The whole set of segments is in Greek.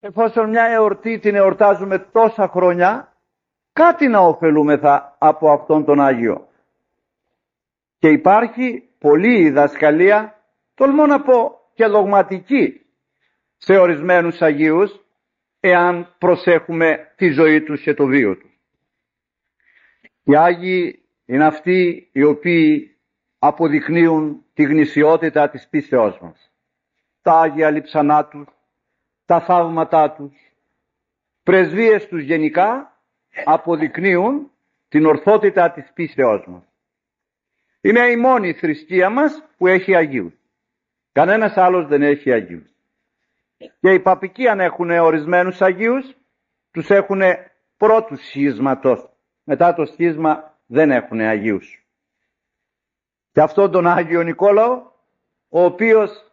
εφόσον μια εορτή την εορτάζουμε τόσα χρόνια, κάτι να ωφελούμεθα από αυτόν τον Άγιο. Και υπάρχει πολλή διδασκαλία, τολμώ να πω και δογματική, σε ορισμένους Αγίους, εάν προσέχουμε τη ζωή τους και το βίο τους. Οι Άγιοι είναι αυτοί οι οποίοι αποδεικνύουν τη γνησιότητα της πίστεώς μας. Τα Άγια λείψανά τους, τα θαύματά τους, πρεσβείες τους γενικά αποδεικνύουν την ορθότητα της πίστεώς μας. Είναι η μόνη θρησκεία μας που έχει Αγίους. Κανένας άλλος δεν έχει Αγίους. Και οι παπικοί, αν έχουν ορισμένους Αγίους, τους έχουν πρώτου σχίσματος. Μετά το σχίσμα δεν έχουν Αγίους. Και αυτόν τον Άγιο Νικόλαο, ο οποίος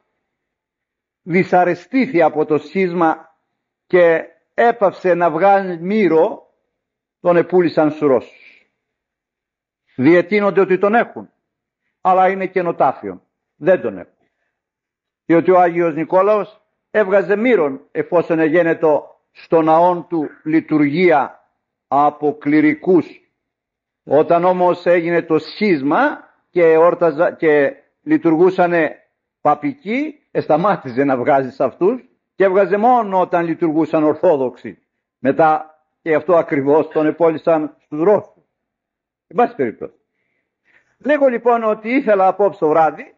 δυσαρεστήθη από το σχίσμα και έπαυσε να βγάζει μύρο, τον επούλησαν στους Ρώσους. Διετείνονται ότι τον έχουν, αλλά είναι καινοτάφιον. Δεν τον έχουν. Διότι ο Άγιος Νικόλαος έβγαζε μύρον εφόσον εγένετο στο ναόν του λειτουργία από κληρικούς. Όταν όμως έγινε το σχίσμα και λειτουργούσανε παπικοί, σταμάτησε να βγάζει σε αυτούς και έβγαζε μόνο όταν λειτουργούσαν Ορθόδοξοι. Μετά και αυτό ακριβώς τον επόλυσαν στους Ρώσους. Εν πάση περιπτώσει. Λέγω λοιπόν ότι ήθελα απόψε το βράδυ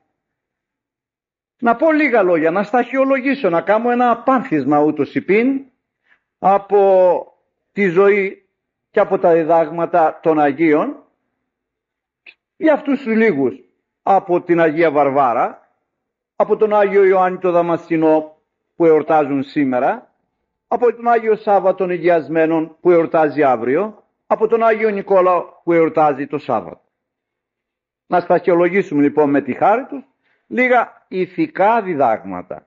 να πω λίγα λόγια, να σταχυολογήσω, να κάνω ένα απάνθισμα ούτως υπήν από τη ζωή και από τα διδάγματα των Αγίων, για αυτούς τους λίγους από την Αγία Βαρβάρα, από τον Άγιο Ιωάννη το Δαμασκηνό που εορτάζουν σήμερα, από τον Άγιο Σάββατο των Υγειασμένων που εορτάζει αύριο, από τον Άγιο Νικόλαο που εορτάζει το Σάββατο. Να σταχυολογήσουμε λοιπόν με τη χάρη τους λίγα ηθικά διδάγματα.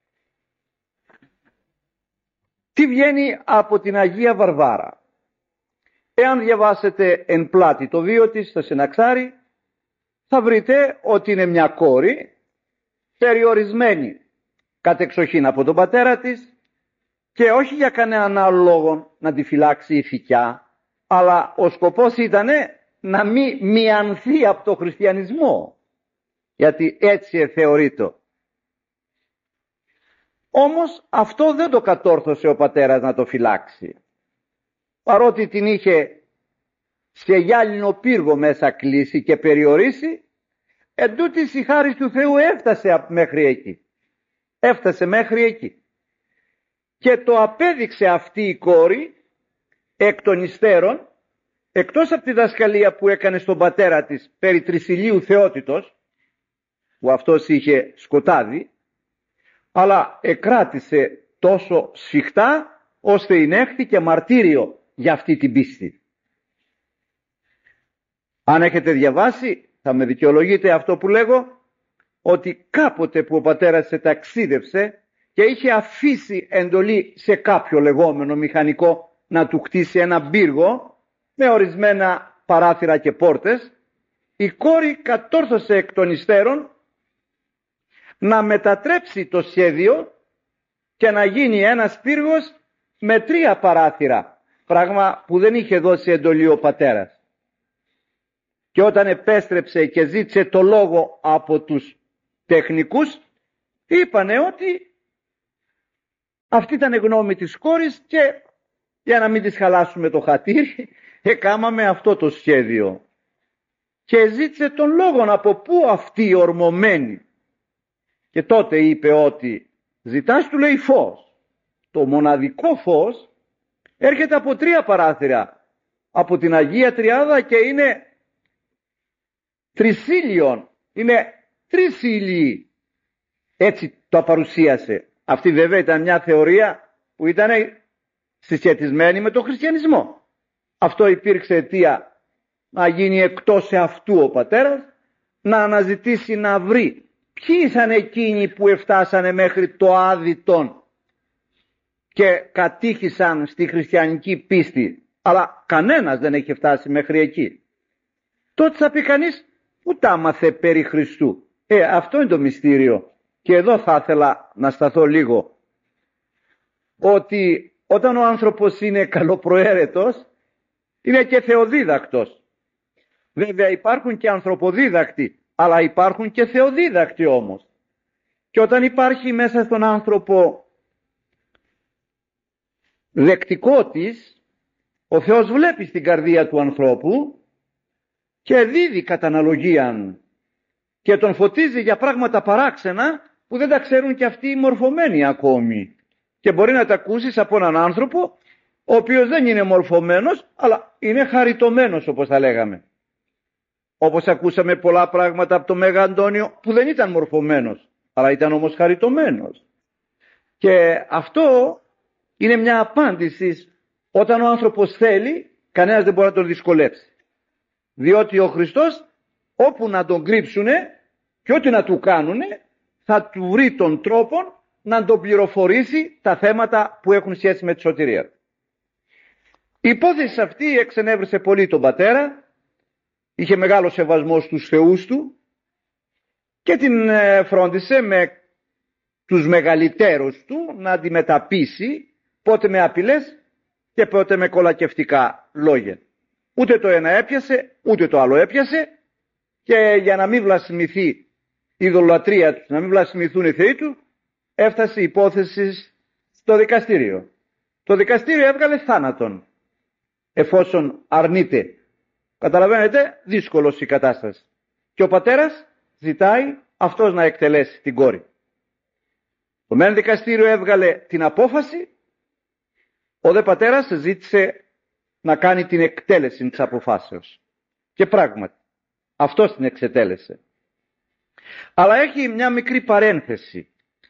Τι βγαίνει από την Αγία Βαρβάρα? Εάν διαβάσετε εν πλάτη το βίο της στο Συναξάρι, θα βρείτε ότι είναι μια κόρη περιορισμένη κατεξοχήν από τον πατέρα της και όχι για κανέναν άλλο λόγο να τη φυλάξει η φυκιά, αλλά ο σκοπός ήταν να μην μιανθεί από το χριστιανισμό, γιατί έτσι θεωρείται. Όμως αυτό δεν το κατόρθωσε ο πατέρας να το φυλάξει. Παρότι την είχε σε γυάλινο πύργο μέσα κλείσει και περιορίσει, εντούτοις η χάρις του Θεού έφτασε μέχρι εκεί. Έφτασε μέχρι εκεί. Και το απέδειξε αυτή η κόρη εκ των υστέρων, εκτός από τη δασκαλία που έκανε στον πατέρα της περί τρισιλίου θεότητος, που αυτός είχε σκοτάδι, αλλά εκράτησε τόσο σφιχτά ώστε ενέχθηκε μαρτύριο για αυτή την πίστη. Αν έχετε διαβάσει, θα με δικαιολογείτε αυτό που λέγω, ότι κάποτε που ο πατέρας σε ταξίδευσε και είχε αφήσει εντολή σε κάποιο λεγόμενο μηχανικό να του χτίσει ένα πύργο με ορισμένα παράθυρα και πόρτες, η κόρη κατόρθωσε εκ των υστέρων να μετατρέψει το σχέδιο και να γίνει ένας πύργος με 3 παράθυρα, πράγμα που δεν είχε δώσει εντολή ο πατέρας. Και όταν επέστρεψε και ζήτησε το λόγο από τους τεχνικούς, είπανε ότι αυτή ήταν η γνώμη της κόρης και για να μην της χαλάσουμε το χατήρι, έκαμαμε αυτό το σχέδιο. Και ζήτησε τον λόγο από πού αυτή η ορμωμένη. Και τότε είπε ότι ζητάς, του λέει, φως. Το μοναδικό φως έρχεται από 3 παράθυρα. Από την Αγία Τριάδα και είναι τρισίλιον. Είναι 3 ήλιοι. Έτσι το παρουσίασε. Αυτή βέβαια ήταν μια θεωρία που ήταν συσχετισμένη με τον χριστιανισμό. Αυτό υπήρξε αιτία να γίνει εκτός αυτού ο πατέρας, να αναζητήσει να βρει ποιοι ήταν εκείνοι που εφτάσανε μέχρι το άδειτον και κατήχησαν στη χριστιανική πίστη, αλλά κανένας δεν έχει φτάσει μέχρι εκεί. Τότε θα πει κανείς, ούτε άμαθε περί Χριστού. Αυτό είναι το μυστήριο. Και εδώ θα ήθελα να σταθώ λίγο. ότι όταν ο άνθρωπος είναι καλοπροαίρετος, είναι και θεοδίδακτος. Βέβαια υπάρχουν και ανθρωποδίδακτοι, αλλά υπάρχουν και θεοδίδακτοι όμως. Και όταν υπάρχει μέσα στον άνθρωπο δεκτικότης, ο Θεός βλέπει στην καρδία του ανθρώπου και δίδει κατά αναλογίαν και τον φωτίζει για πράγματα παράξενα που δεν τα ξέρουν και αυτοί οι μορφωμένοι ακόμη. Και μπορεί να τα ακούσεις από έναν άνθρωπο ο οποίος δεν είναι μορφωμένος, αλλά είναι χαριτωμένος, όπως θα λέγαμε. Όπως ακούσαμε πολλά πράγματα από τον Μέγα Αντώνιο που δεν ήταν μορφωμένος, αλλά ήταν όμως χαριτωμένος. Και αυτό είναι μια απάντηση. Όταν ο άνθρωπος θέλει, κανένας δεν μπορεί να τον δυσκολέψει. Διότι ο Χριστός όπου να τον κρύψουνε και ό,τι να του κάνουνε, θα του βρει τον τρόπο να τον πληροφορήσει τα θέματα που έχουν σχέση με τη σωτηρία. Η υπόθεση αυτή εξενέβρισε πολύ τον πατέρα, είχε μεγάλο σεβασμό στους θεούς του και την φρόντισε με τους μεγαλύτερους του να αντιμεταπίσει πότε με απειλές και πότε με κολακευτικά λόγια. Ούτε το ένα έπιασε, ούτε το άλλο έπιασε, και για να μην βλασιμηθεί η ειδωλατρία του, να μην βλασιμηθούν οι θεοί του, έφτασε η υπόθεση στο δικαστήριο. Το δικαστήριο έβγαλε θάνατον, εφόσον αρνείται. Καταλαβαίνετε, δύσκολος η κατάσταση. Και ο πατέρας ζητάει αυτός να εκτελέσει την κόρη. Το μεν δικαστήριο έβγαλε την απόφαση, ο δε πατέρας ζήτησε να κάνει την εκτέλεση της αποφάσεως. Και πράγματι, αυτός την εξετέλεσε. Αλλά έχει μια μικρή παρένθεση.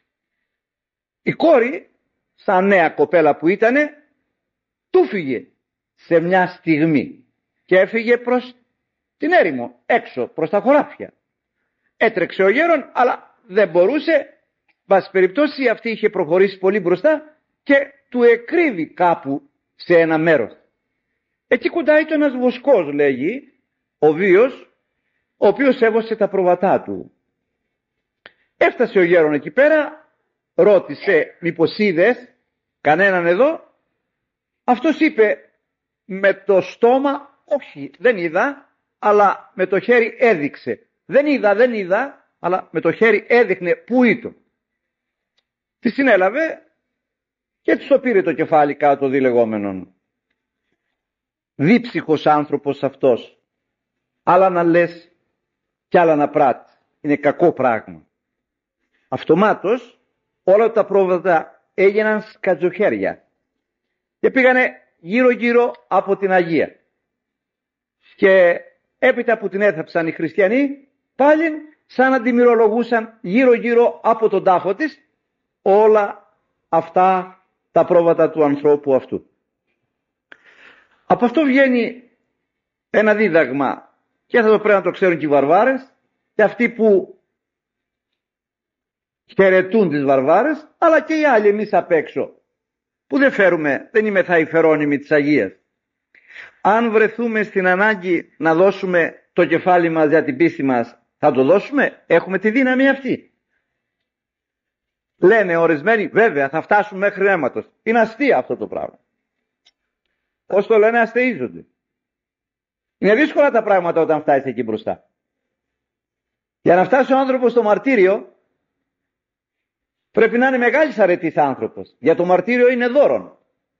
Η κόρη, σαν νέα κοπέλα που ήτανε, του φύγε σε μια στιγμή και έφυγε προς την έρημο, έξω, προς τα χωράφια. Έτρεξε ο γέρον, αλλά δεν μπορούσε. Βάση περιπτώσει, αυτή είχε προχωρήσει πολύ μπροστά και του εκρύβει κάπου σε ένα μέρος. Εκεί κοντά ήταν ένας βοσκός, λέγει, ο βίος, ο οποίος έβωσε τα προβατά του. Έφτασε ο γέρον εκεί πέρα, ρώτησε μήπως είδες κανέναν εδώ. Αυτός είπε με το στόμα, όχι, δεν είδα, αλλά με το χέρι έδειξε. Δεν είδα, αλλά με το χέρι έδειχνε πού ήταν. Τη συνέλαβε και της το πήρε το κεφάλι κάτω διλεγόμενον. Δίψυχος άνθρωπος αυτός. Άλλα να λες και άλλα να πράττεις. Είναι κακό πράγμα. Αυτομάτως όλα τα πρόβατα έγιναν σκατζοχέρια και πήγανε γύρω γύρω από την Αγία. Και έπειτα που την έθαψαν οι χριστιανοί, πάλι σαν να τη μυρολογούσαν γύρω γύρω από τον τάφο της όλα αυτά τα πρόβατα του ανθρώπου αυτού. Από αυτό βγαίνει ένα δίδαγμα, και θα το πρέπει να το ξέρουν και οι βαρβάρες και αυτοί που χαιρετούν τις βαρβάρες, αλλά και οι άλλοι εμείς απ' έξω που δεν είμαι θα υφερόνιμοι της Αγίας. Αν βρεθούμε στην ανάγκη να δώσουμε το κεφάλι μας για την πίστη μας, θα το δώσουμε, έχουμε τη δύναμη αυτή. Λένε ορισμένοι, βέβαια θα φτάσουν μέχρι αίματος. Είναι αστεία αυτό το πράγμα. Πώς το λένε, αστείζονται. Είναι δύσκολα τα πράγματα όταν φτάσεις εκεί μπροστά. Για να φτάσει ο άνθρωπος στο μαρτύριο, πρέπει να είναι μεγάλης αρετής άνθρωπος. Για το μαρτύριο είναι δώρον.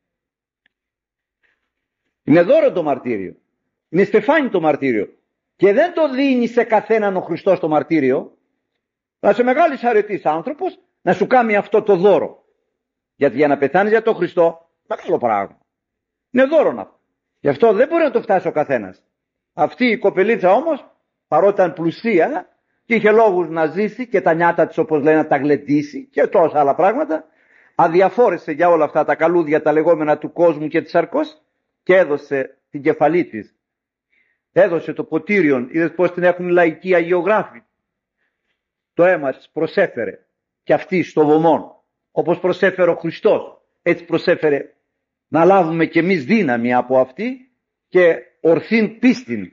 Είναι δώρο το μαρτύριο. Είναι στεφάνι το μαρτύριο. Και δεν το δίνει σε καθέναν ο Χριστός το μαρτύριο. Να είσαι μεγάλης αρετής άνθρωπος, να σου κάνει αυτό το δώρο. Γιατί για να πεθάνεις για τον Χριστό, μεγάλο πράγμα. Είναι δώρο αυτό. Γι' αυτό δεν μπορεί να το φτάσει ο καθένας. Αυτή η κοπελίτσα όμως, παρότι ήταν πλουσία και είχε λόγους να ζήσει και τα νιάτα της, όπως λένε, να τα γλεντήσει και τόσα άλλα πράγματα, αδιαφόρησε για όλα αυτά τα καλούδια τα λεγόμενα του κόσμου και της σαρκός και έδωσε την κεφαλή της. Έδωσε το ποτήριον, είδες πως την έχουν λαϊκοί αγιογράφοι. Το αίμα της προσέφερε και αυτή στο βωμόν, όπως προσέφερε ο Χριστός, έτσι προσέφερε να λάβουμε κι εμείς δύναμη από αυτή και ορθήν πίστην.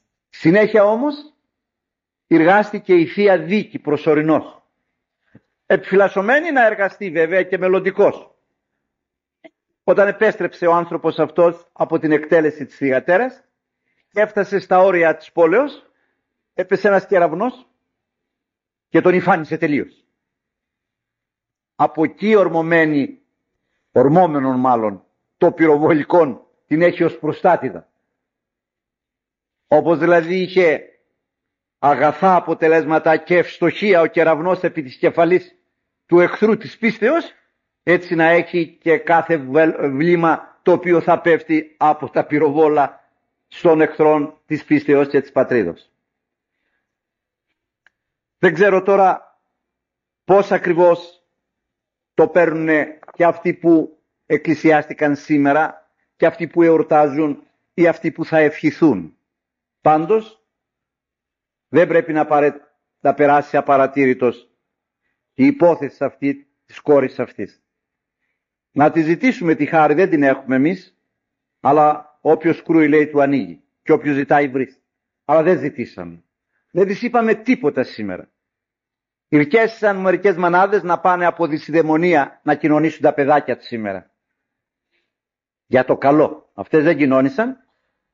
Συνέχεια όμως εργάστηκε η Θεία Δίκη προσωρινώς. επιφυλασσομένη να εργαστεί βέβαια και μελλοντικός. Όταν επέστρεψε ο άνθρωπος αυτός από την εκτέλεση της θυγατέρας και έφτασε στα όρια της πόλεως, έπεσε ένας κεραυνός και τον υφάνισε τελείως. Από εκεί ορμόμενον μάλλον, το πυροβολικό την έχει ως προστάτηδα. Όπως δηλαδή είχε αγαθά αποτελέσματα και ευστοχία ο κεραυνός επί της κεφαλής του εχθρού της πίστεως, έτσι να έχει και κάθε βλήμα το οποίο θα πέφτει από τα πυροβόλα στον εχθρόν της πίστεως και της πατρίδος. Δεν ξέρω τώρα πώς ακριβώς το παίρνουν και αυτοί που εκκλησιάστηκαν σήμερα και αυτοί που εορτάζουν ή αυτοί που θα ευχηθούν. Πάντως δεν πρέπει να περάσει απαρατήρητος η υπόθεση αυτή της κόρης αυτής. Να τη ζητήσουμε τη χάρη, δεν την έχουμε εμείς, αλλά όποιος κρούει λέει του ανοίγει και όποιος ζητάει βρίσκει. Αλλά δεν ζητήσαμε. Δεν της είπαμε τίποτα σήμερα. Ηρκέστησαν μερικές μανάδες να πάνε από δυσιδαιμονία να κοινωνήσουν τα παιδάκια τους σήμερα. Για το καλό. Αυτές δεν κοινώνησαν.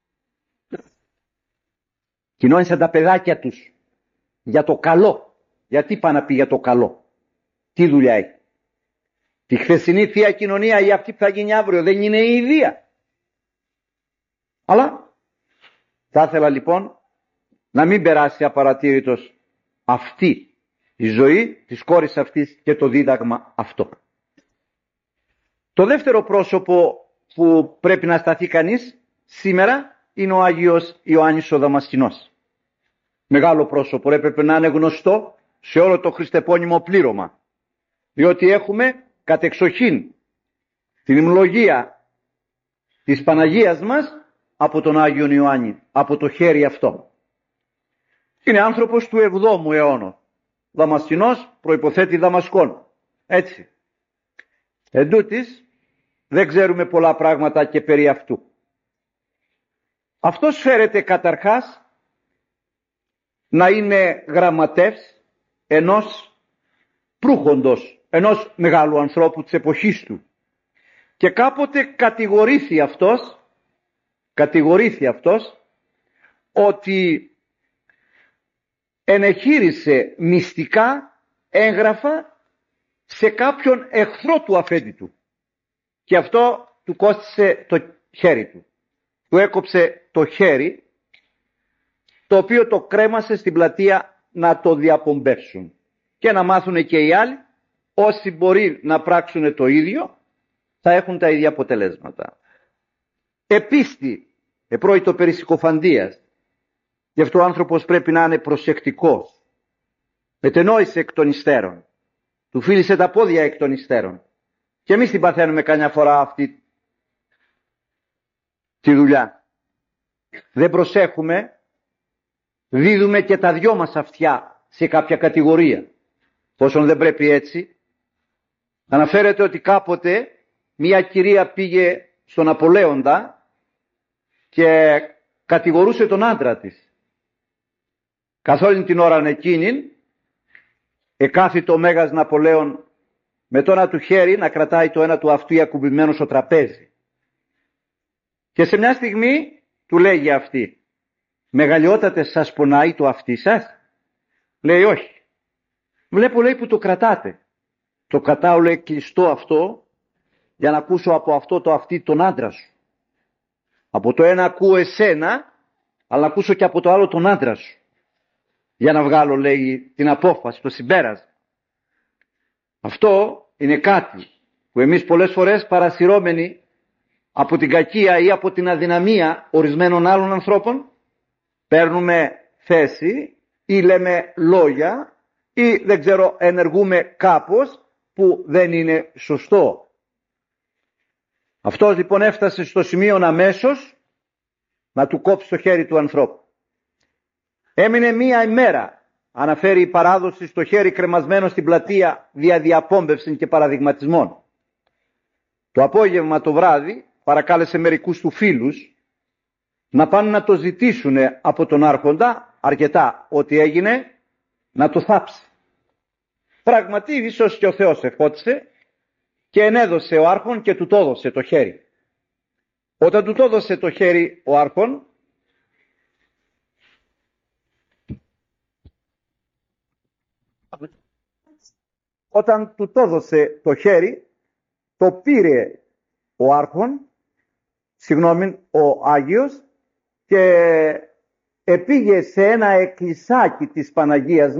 Κοινώνησαν τα παιδάκια τους. Για το καλό. Γιατί πάνε να πει για το καλό? Τι δουλειά έχει? Τη χθεσινή Θεία Κοινωνία ή αυτή που θα γίνει αύριο δεν είναι η ιδία? Αλλά θα ήθελα λοιπόν να μην περάσει απαρατήρητος αυτή η ζωή της κόρης αυτής και το δίδαγμα αυτό. Το δεύτερο πρόσωπο που πρέπει να σταθεί κανείς σήμερα είναι ο Άγιος Ιωάννης ο Δαμασκηνός. Μεγάλο πρόσωπο, έπρεπε να είναι γνωστό σε όλο το χριστεπώνυμο πλήρωμα, διότι έχουμε κατεξοχήν την ημνολογία της Παναγίας μας από τον Άγιον Ιωάννη, από το χέρι αυτό. Είναι άνθρωπος του 7ου αιώνα. Δαμασκηνός προϋποθέτει Δαμασκόν. Έτσι. Εν τούτοις, δεν ξέρουμε πολλά πράγματα και περί αυτού. Αυτός φέρεται καταρχάς να είναι γραμματεύς ενός προύχοντος, ενός μεγάλου ανθρώπου της εποχής του. Και κάποτε κατηγορήθη αυτός ότι ενεχείρισε μυστικά έγγραφα σε κάποιον εχθρό του αφέντη του. Και αυτό του κόστισε το χέρι του. Του έκοψε το χέρι, το οποίο το κρέμασε στην πλατεία να το διαπομπεύσουν. Και να μάθουν και οι άλλοι, όσοι μπορεί να πράξουν το ίδιο, θα έχουν τα ίδια αποτελέσματα. Επίστη, επρόητο περί συκοφαντίας. Γι' αυτό ο άνθρωπος πρέπει να είναι προσεκτικός. Μετενόησε εκ των υστέρων. Του φίλησε τα πόδια εκ των υστέρων. Και εμείς την παθαίνουμε καμιά φορά αυτή τη δουλειά. Δεν προσέχουμε, δίδουμε και τα δυο μας αυτιά σε κάποια κατηγορία. Πόσον δεν πρέπει έτσι. Αναφέρεται ότι κάποτε μια κυρία πήγε στον Απολέοντα και κατηγορούσε τον άντρα της. Καθ' όλη την ώρα εκείνη εκάθιτο ο Μέγας Ναπολέων με το ένα του χέρι να κρατάει το ένα του αυτού ακουμπημένο στο τραπέζι. Και σε μια στιγμή του λέγει αυτή, μεγαλειότατε, σας πονάει το αυτί σας? Λέει όχι. Βλέπω, λέει, που το κρατάτε. Το κρατάω, λέει, κλειστό αυτό για να ακούσω από αυτό το αυτί τον άντρα σου. Από το ένα ακούω εσένα, αλλά ακούσω και από το άλλο τον άντρα σου. Για να βγάλω, λέει, την απόφαση, το συμπέρασμα. Αυτό είναι κάτι που εμείς πολλές φορές παρασυρώμενοι από την κακία ή από την αδυναμία ορισμένων άλλων ανθρώπων παίρνουμε θέση ή λέμε λόγια ή δεν ξέρω ενεργούμε κάπως που δεν είναι σωστό. Αυτός λοιπόν έφτασε στο σημείο αμέσως να του κόψει το χέρι του ανθρώπου. Έμεινε μία ημέρα, αναφέρει η παράδοση, στο χέρι κρεμασμένο στην πλατεία δια διαπόμπευσης και παραδειγματισμών. Το απόγευμα το βράδυ παρακάλεσε μερικούς του φίλους να πάνε να το ζητήσουν από τον άρχοντα, αρκετά ό,τι έγινε, να το θάψει. Πραγματι ίσως και ο Θεός εφώτισε και ενέδωσε ο άρχον και του το έδωσε το χέρι. Όταν του το έδωσε το χέρι ο άρχον, όταν του το έδωσε το χέρι, το πήρε ο άρχον, ο Άγιος, και πήγε σε ένα εκκλησάκι της Παναγίας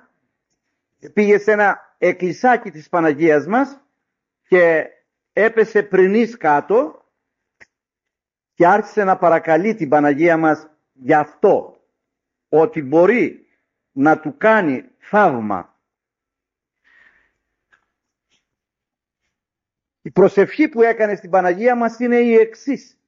μας, και έπεσε πρηνής κάτω και άρχισε να παρακαλεί την Παναγία μας γι' αυτό, ότι μπορεί να του κάνει θαύμα. Η προσευχή που έκανε στην Παναγία μας είναι η εξής: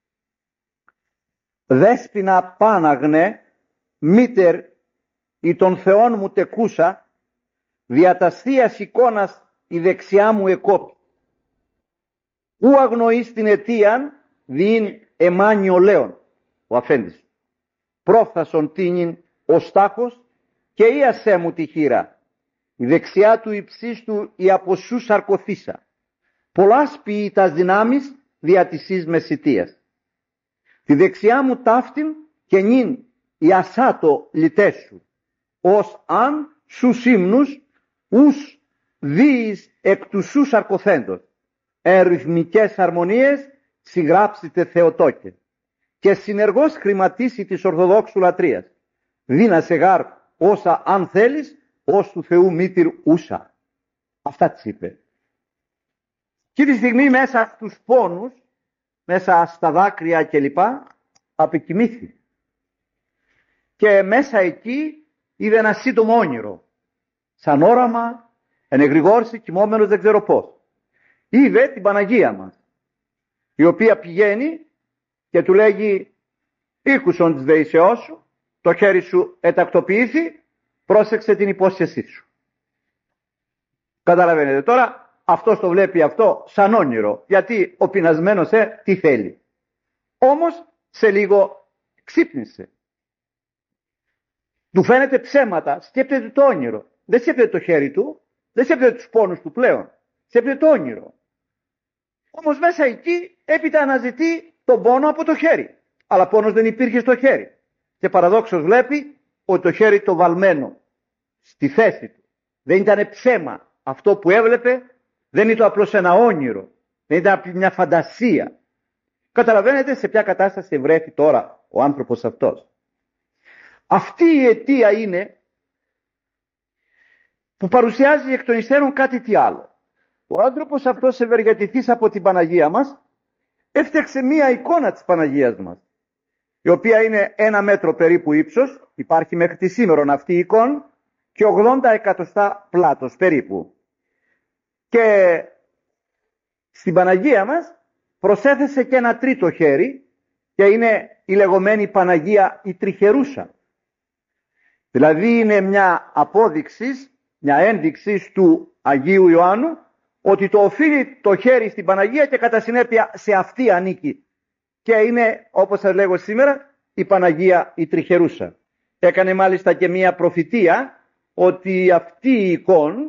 Δέσποινα Πάναγνε, μήτερ ή των Θεών μου τεκούσα, δια τας θείας εικόνας η δεξιά μου εκόπη. Ου αγνοείς την αιτίαν, διήν εμάνιο λέον, ο αφέντης. Πρόφθασον τίνην ο στάχος και ίασέ μου τη χείρα. Η δεξιά του υψίστου η από σου σαρκωθήσα. Πολλάς ποιεί τας δυνάμεις δια της εις μεσητείας. Τη δεξιά μου ταύτην και νυν η ασάτο λιτέσου, ως αν σου σύμνους ους δίεις εκ του σου σαρκωθέντος. Ρυθμικές αρμονίες συγγράψετε Θεοτόκε και συνεργώς χρηματίσει της Ορθοδόξου λατρείας. Δίνασε γάρ όσα αν θέλεις ως του Θεού μήτηρ ούσα. Αυτά της είπε. Και τη στιγμή μέσα στους πόνους, μέσα στα δάκρυα κλπ, απεκοιμήθη. Και μέσα εκεί είδε ένα σύντομο όνειρο. Σαν όραμα, ενεγρηγόρησε κοιμόμενος δεν ξέρω πώς. Είδε την Παναγία μας, η οποία πηγαίνει και του λέγει: «Ήκουσον της δεήσεώς σου, το χέρι σου ετακτοποιήθη, πρόσεξε την υπόσχεσή σου». Καταλαβαίνετε τώρα, αυτός το βλέπει αυτό σαν όνειρο, γιατί ο πεινασμένος τι θέλει. Όμως σε λίγο ξύπνησε. Του φαίνεται ψέματα, σκέπτεται το όνειρο. Δεν σκέπτεται το χέρι του, δεν σκέπτεται τους πόνους του πλέον. Σκέπτεται το όνειρο. Όμως μέσα εκεί έπειτα αναζητεί τον πόνο από το χέρι. Αλλά πόνος δεν υπήρχε στο χέρι. Και παραδόξως βλέπει ότι το χέρι το βαλμένο στη θέση του. Δεν ήταν ψέμα. Αυτό που έβλεπε δεν ήταν απλώς ένα όνειρο. Δεν ήταν μια φαντασία. Καταλαβαίνετε σε ποια κατάσταση βρέθη τώρα ο άνθρωπος αυτός. Αυτή η αιτία είναι που παρουσιάζει εκ των υστέρων κάτι τι άλλο. Ο άνθρωπος αυτός ευεργετηθής από την Παναγία μας έφτιαξε μία εικόνα της Παναγίας μας, η οποία είναι 1 μέτρο περίπου ύψος, υπάρχει μέχρι τη σήμερον αυτή η εικόνα, και 80 εκατοστά πλάτος περίπου. Και στην Παναγία μας προσέθεσε και ένα τρίτο χέρι, και είναι η λεγόμενη Παναγία η Τριχερούσα. Δηλαδή είναι μια απόδειξη, μια ένδειξη του Αγίου Ιωάννου ότι το οφείλει το χέρι στην Παναγία και κατά συνέπεια σε αυτή ανήκει. Και είναι, όπως σας λέγω σήμερα, η Παναγία η Τριχερούσα. Έκανε μάλιστα και μια προφητεία ότι αυτή η εικόνα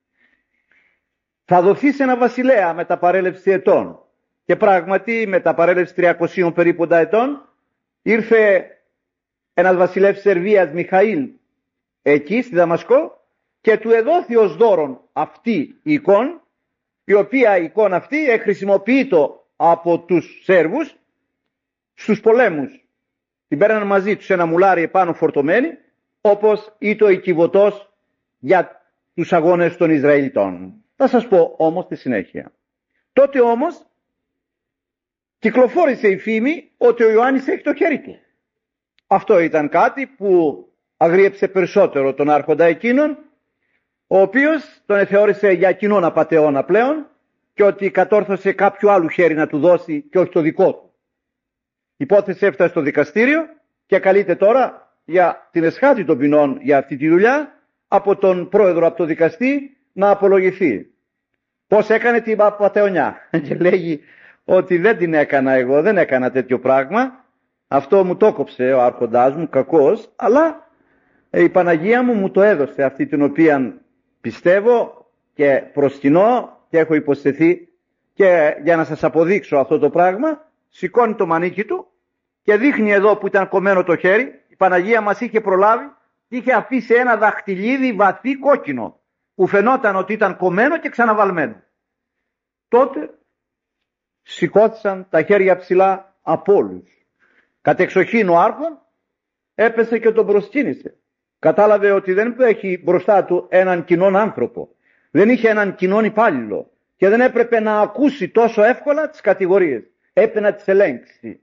θα δοθεί σε ένα βασιλέα με τα παρέλευση ετών. Και πράγματι με τα παρέλευση 300 περίπου ετών ήρθε ένας βασιλεύς της Σερβίας, Μιχαήλ, εκεί στη Δαμασκό, και του εδόθη ως δώρον αυτή η εικόνα, η οποία η εικόνα αυτή χρησιμοποιείται από τους Σέρβους στους πολέμους. Την παίρναν μαζί τους ένα μουλάρι επάνω φορτωμένη, όπως ήταν η κυβωτός για τους αγώνες των Ισραηλιτών. Θα σας πω όμως στη συνέχεια. Τότε όμως κυκλοφόρησε η φήμη ότι ο Ιωάννης έχει το χέρι του. Αυτό ήταν κάτι που αγρίεψε περισσότερο τον άρχοντα εκείνον, ο οποίος τον θεώρησε για κοινόν απατεώνα πλέον και ότι κατόρθωσε κάποιο άλλο χέρι να του δώσει και όχι το δικό του. Η υπόθεση έφτασε στο δικαστήριο και καλείται τώρα για την εσχάτη των ποινών για αυτή τη δουλειά από τον πρόεδρο, από τον δικαστή, να απολογηθεί. Πώς έκανε την απατεωνιά? Και λέγει ότι δεν την έκανα εγώ, δεν έκανα τέτοιο πράγμα. Αυτό μου το έκοψε ο άρχοντάς μου, κακός, αλλά η Παναγία μου το έδωσε, αυτή την οποία Πιστεύω και προσκυνώ και έχω υποσχεθεί, και για να σας αποδείξω αυτό το πράγμα, σηκώνει το μανίκι του και δείχνει εδώ που ήταν κομμένο το χέρι. Η Παναγία μας είχε προλάβει και είχε αφήσει ένα δαχτυλίδι βαθύ κόκκινο που φαινόταν ότι ήταν κομμένο και ξαναβαλμένο. Τότε σηκώθησαν τα χέρια ψηλά από όλους. Κατεξοχήν ο άρχον έπεσε και τον προσκύνησε. Κατάλαβε ότι δεν έχει μπροστά του έναν κοινόν άνθρωπο. Δεν είχε έναν κοινόν υπάλληλο και δεν έπρεπε να ακούσει τόσο εύκολα τις κατηγορίες. Έπρεπε να τις ελέγξει.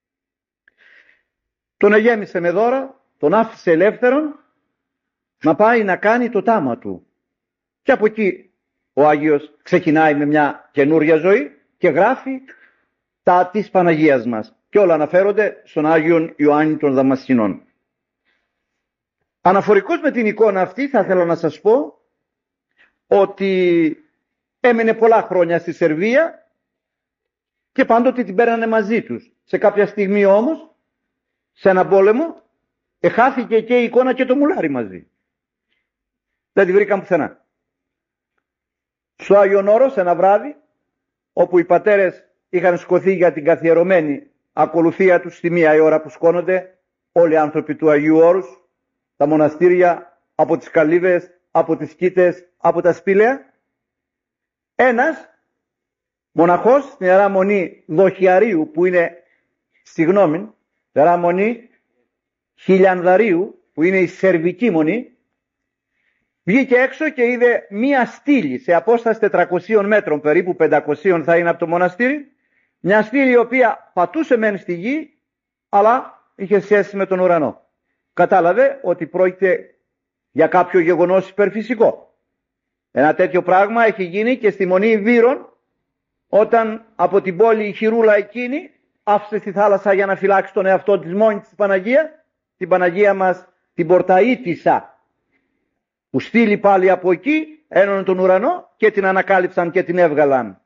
Τον εγέμισε με δώρα, τον άφησε ελεύθερον να πάει να κάνει το τάμα του. Και από εκεί ο Άγιος ξεκινάει με μια καινούρια ζωή και γράφει τα της Παναγίας μας. Και όλα αναφέρονται στον Άγιον Ιωάννη των Δαμασκηνών. Αναφορικώς με την εικόνα αυτή θα θέλω να σας πω ότι έμεινε πολλά χρόνια στη Σερβία και πάντοτε την πέρανε μαζί τους. Σε κάποια στιγμή όμως, σε έναν πόλεμο, εχάθηκε και η εικόνα και το μουλάρι μαζί. Δεν τη βρήκαν πουθενά. Στο Άγιον Όρος ένα βράδυ, όπου οι πατέρες είχαν σηκωθεί για την καθιερωμένη ακολουθία τους στη μία η ώρα που σκόνονται όλοι οι άνθρωποι του Αγίου Όρους, τα μοναστήρια, από τις καλύβες, από τις κήτες, από τα σπήλαια, ένας μοναχός στην Ιερά Μονή Δοχιαρίου, που είναι, Ιερά Μονή Χιλιανδαρίου, που είναι η Σερβική Μονή, βγήκε έξω και είδε μία στήλη σε απόσταση 400 μέτρων, περίπου 500 θα είναι από το μοναστήρι, μια στήλη η οποία πατούσε μεν στη γη, αλλά είχε σχέση με τον ουρανό. Κατάλαβε ότι πρόκειται για κάποιο γεγονός υπερφυσικό. Ένα τέτοιο πράγμα έχει γίνει και στη Μονή Βύρων, όταν από την πόλη η Χειρούλα εκείνη άφησε στη θάλασσα για να φυλάξει τον εαυτό της μόνη της Παναγία, την Παναγία μας την Πορταΐτισσα, που στείλει πάλι από εκεί, ένωνε τον ουρανό και την ανακάλυψαν και την έβγαλαν.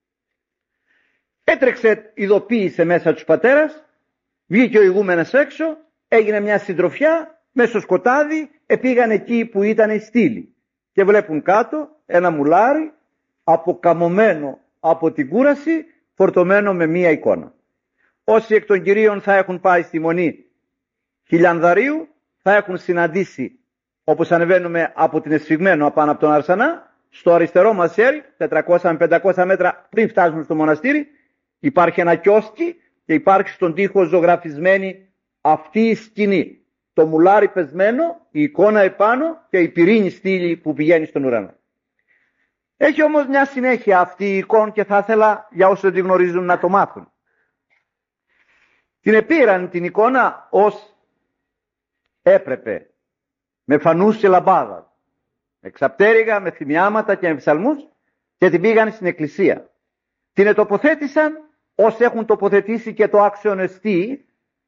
Έτρεξε, ειδοποίησε μέσα τους πατέρας, βγήκε ο ηγούμενος έξω, έγινε μια συντροφιά, μέσα στο σκοτάδι, επήγαν εκεί που ήταν η στήλη και βλέπουν κάτω ένα μουλάρι αποκαμωμένο από την κούραση, φορτωμένο με μία εικόνα. Όσοι εκ των κυρίων θα έχουν πάει στη Μονή Χιλιανδαρίου θα έχουν συναντήσει, όπως ανεβαίνουμε από την Εσφυγμένο απάνω από τον Αρσανά, στο αριστερό μας χέρι, 400 με 500 μέτρα πριν φτάσουμε στο μοναστήρι, υπάρχει ένα κιόσκι και υπάρχει στον τοίχο ζωγραφισμένη αυτή η σκηνή. Το μουλάρι πεσμένο, η εικόνα επάνω και η πυρήνη στήλη που πηγαίνει στον ουρανό. Έχει όμως μια συνέχεια αυτή η εικόνα και θα ήθελα για όσοι δεν τη γνωρίζουν να το μάθουν. Την επήραν την εικόνα ως έπρεπε, με φανούς και λαμπάδα, με ξαπτέρυγα, με θυμιάματα και με ψαλμούς και την πήγαν στην εκκλησία. Την ετοποθέτησαν όσοι έχουν τοποθετήσει και το άξιον εστί,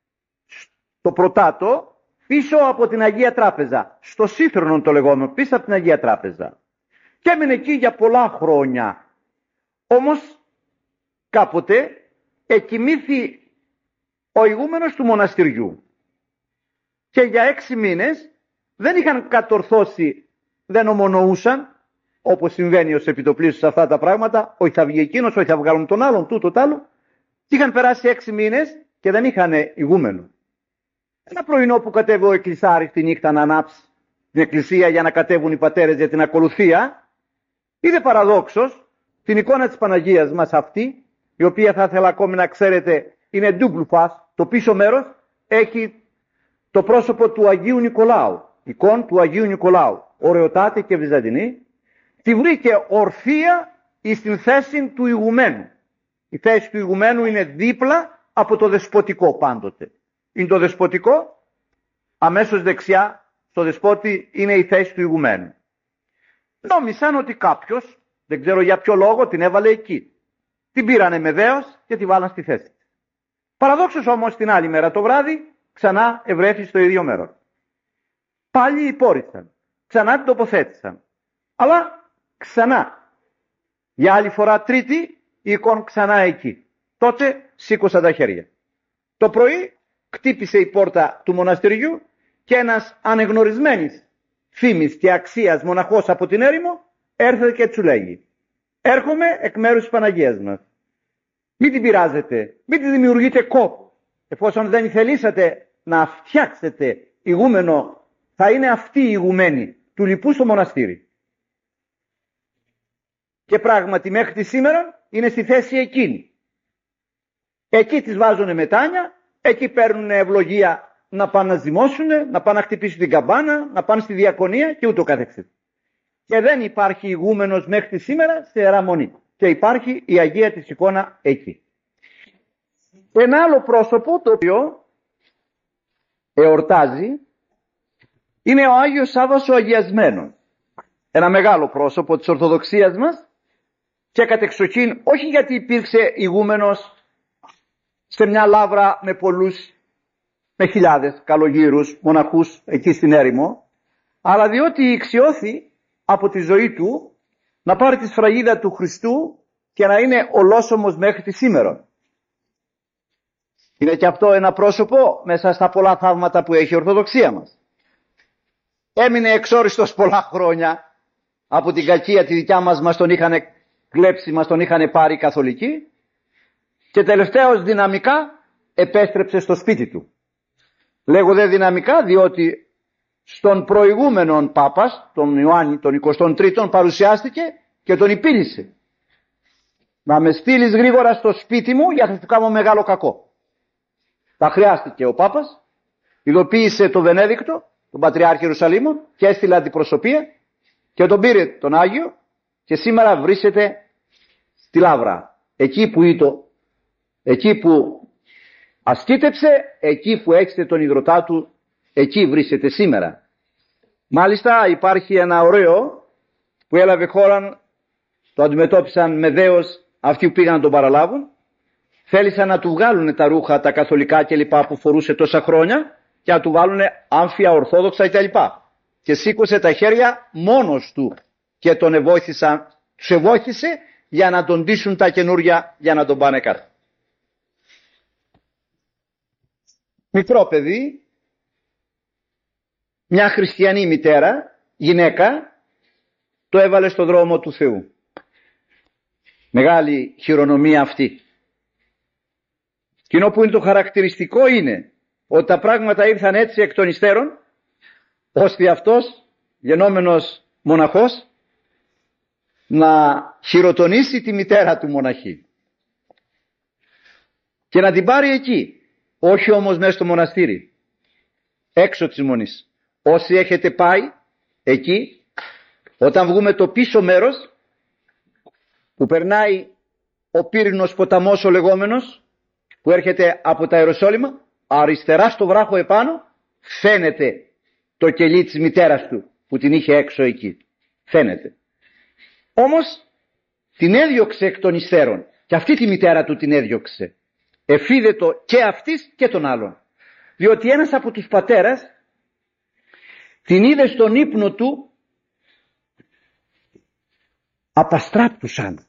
το πρωτάτο, πίσω από την Αγία Τράπεζα, στο Σύθρονο το λεγόμενο, πίσω από την Αγία Τράπεζα. Και έμεινε εκεί για πολλά χρόνια. Όμως κάποτε εκοιμήθη ο ηγούμενος του μοναστηριού και για 6 μήνες δεν είχαν κατορθώσει, δεν ομονοούσαν, όπως συμβαίνει ως επιτοπλίστων σε αυτά τα πράγματα, όχι θα βγει εκείνος, όχι θα βγάλουν τον άλλον, τούτο τ' άλλο, και είχαν περάσει 6 μήνες και δεν είχαν ηγούμενο. Ένα πρωινό που κατέβει ο εκκλησάρης τη νύχτα να ανάψει την εκκλησία για να κατέβουν οι πατέρες για την ακολουθία, είδε παραδόξως την εικόνα της Παναγίας μας αυτή, η οποία θα ήθελα ακόμη να ξέρετε είναι double face, το πίσω μέρος έχει το πρόσωπο του Αγίου Νικολάου, εικόνα του Αγίου Νικολάου, ωραιοτάτη και βυζαντινή, τη βρήκε ορθία στην θέση του ηγουμένου. Η θέση του ηγουμένου είναι δίπλα από το δεσποτικό πάντοτε. Είναι το δεσποτικό, αμέσως δεξιά στο δεσπότη είναι η θέση του ηγουμένου. Νόμισαν ότι κάποιος, δεν ξέρω για ποιο λόγο, την έβαλε εκεί. Την πήρανε με δέος και τη βάλαν στη θέση. Παραδόξως όμως την άλλη μέρα το βράδυ ξανά ευρέθη στο ίδιο μέρο. Πάλι υπόρρισαν, ξανά την τοποθέτησαν. Αλλά ξανά, για άλλη φορά τρίτη, η εικόνα ξανά εκεί. Τότε σήκωσαν τα χέρια. Το πρωί χτύπησε η πόρτα του μοναστηριού και ένας ανεγνωρισμένης φήμης και αξίας μοναχός από την έρημο, έρθει και του λέγει: έρχομαι εκ μέρους της Παναγίας μας. Μην την πειράζετε, μην τη δημιουργείτε κόπο. Εφόσον δεν θελήσατε να φτιάξετε ηγούμενο, θα είναι αυτή η ηγουμένη του λοιπού στο μοναστήρι. Και πράγματι μέχρι τη σήμερα είναι στη θέση εκείνη. Εκεί τις βάζουν μετάνια, εκεί παίρνουν ευλογία να πάνε να ζυμώσουν, να πάνε να χτυπήσουν την καμπάνα, να πάνε στη διακονία και ούτω καθεξής. Και δεν υπάρχει ηγούμενος μέχρι τη σήμερα σε Ιερά Μονή. Και υπάρχει η Αγία της εικόνα εκεί. Ένα άλλο πρόσωπο το οποίο εορτάζει είναι ο Άγιος Σάββας ο Αγιασμένος. Ένα μεγάλο πρόσωπο της Ορθοδοξίας μας και κατεξοχήν όχι γιατί υπήρξε ηγούμενος σε μια λάβρα με χιλιάδες καλογύρους, μοναχούς εκεί στην έρημο, αλλά διότι ηξιώθη από τη ζωή του να πάρει τη σφραγίδα του Χριστού και να είναι ολόσωμος μέχρι τη σήμερα. Είναι και αυτό ένα πρόσωπο μέσα στα πολλά θαύματα που έχει η Ορθοδοξία μας. Έμεινε εξόριστος πολλά χρόνια από την κακία τη δικιά μας τον είχαν κλέψει, μας τον είχαν πάρει οι καθολικοί και τελευταίως δυναμικά επέστρεψε στο σπίτι του. Λέγω δε δυναμικά διότι στον προηγούμενον Πάπας, τον Ιωάννη τον 23ο, παρουσιάστηκε και τον υπήλυσε. Να με στείλεις γρήγορα στο σπίτι μου για να του κάνω μεγάλο κακό. Θα χρειάστηκε ο Πάπας, ειδοποίησε το Βενέδικτο, τον Πατριάρχη Ιερουσαλήμων και έστειλε αντιπροσωπεία και τον πήρε τον Άγιο και σήμερα βρίσκεται στη Λαύρα. Εκεί που ασκήτεψε, εκεί που έξτε τον ιδρωτά του, εκεί βρίσκεται σήμερα. Μάλιστα υπάρχει ένα ωραίο που έλαβε χώρα, το αντιμετώπισαν με δέος αυτοί που πήγαν να τον παραλάβουν. Θέλησαν να του βγάλουν τα ρούχα, τα καθολικά κλπ. Που φορούσε τόσα χρόνια και να του βάλουν άμφια ορθόδοξα κλπ. Και σήκωσε τα χέρια μόνος του και τους εβόηθησε για να τον ντύσουν τα καινούρια για να τον πάνε κάτω. Μικρό παιδί, μια χριστιανή μητέρα, γυναίκα, το έβαλε στο δρόμο του Θεού. Μεγάλη χειρονομία αυτή. Κοινό που είναι το χαρακτηριστικό είναι ότι τα πράγματα ήρθαν έτσι εκ των υστέρων, ώστε αυτός γενόμενος μοναχός να χειροτονήσει τη μητέρα του μοναχή και να την πάρει εκεί, όχι όμως μέσα στο μοναστήρι, έξω της μονής. Όσοι έχετε πάει εκεί, όταν βγούμε το πίσω μέρος που περνάει ο πύρινος ποταμός ο λεγόμενος, που έρχεται από τα Ιεροσόλυμα, αριστερά στο βράχο επάνω φαίνεται το κελί της μητέρας του που την είχε έξω εκεί. Φαίνεται. Όμως την έδιωξε εκ των υστέρων και αυτή τη μητέρα του την έδιωξε. Εφίδετο και αυτής και των άλλων. Διότι ένας από τους πατέρας την είδε στον ύπνο του απαστράπτουσαν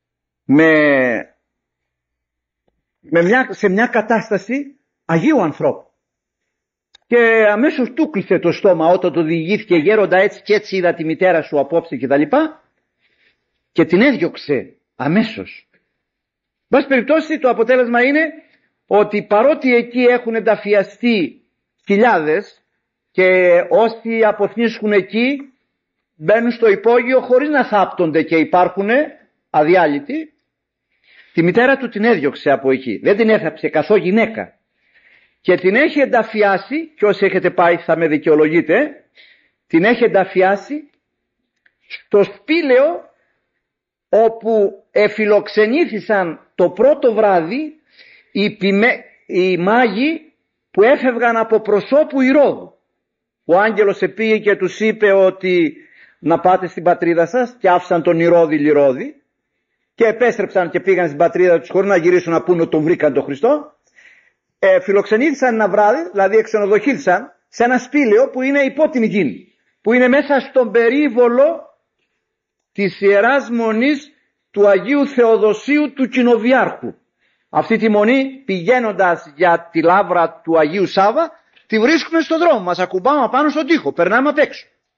σε μια κατάσταση Αγίου ανθρώπου. Και αμέσως του κλείσε το στόμα όταν το διηγήθηκε: γέροντα, έτσι και έτσι είδα τη μητέρα σου απόψε κτλ. Και την έδιωξε αμέσως. Βάση περιπτώσει το αποτέλεσμα είναι ότι παρότι εκεί έχουν ενταφιαστεί χιλιάδες και όσοι αποθνίσκουν εκεί μπαίνουν στο υπόγειο χωρίς να θάπτονται και υπάρχουν αδιάλειτοι, τη μητέρα του την έδιωξε από εκεί. Δεν την έθαψε καθόλου γυναίκα. Και την έχει ενταφιάσει, και όσοι έχετε πάει θα με δικαιολογείτε, την έχει ενταφιάσει στο σπήλαιο όπου εφιλοξενήθησαν το πρώτο βράδυ οι μάγοι που έφευγαν από προσώπου Ηρώδου. Ο άγγελος επήγε και τους είπε ότι να πάτε στην πατρίδα σας και άφησαν τον Ηρώδη λιρώδη και επέστρεψαν και πήγαν στην πατρίδα τους χωρίς να γυρίσουν να πούνε ότι τον βρήκαν τον Χριστό. Φιλοξενήθησαν ένα βράδυ, δηλαδή εξενοδοχήθησαν σε ένα σπήλαιο που είναι υπό την γη, που είναι μέσα στον περίβολο της Ιεράς Μονής του Αγίου Θεοδοσίου του Κοινοβιάρχου. Αυτή τη μονή, πηγαίνοντας για τη λάβρα του Αγίου Σάββα, τη βρίσκουμε στον δρόμο, μας ακουμπάμε πάνω στον τοίχο, περνάμε απ' έξω.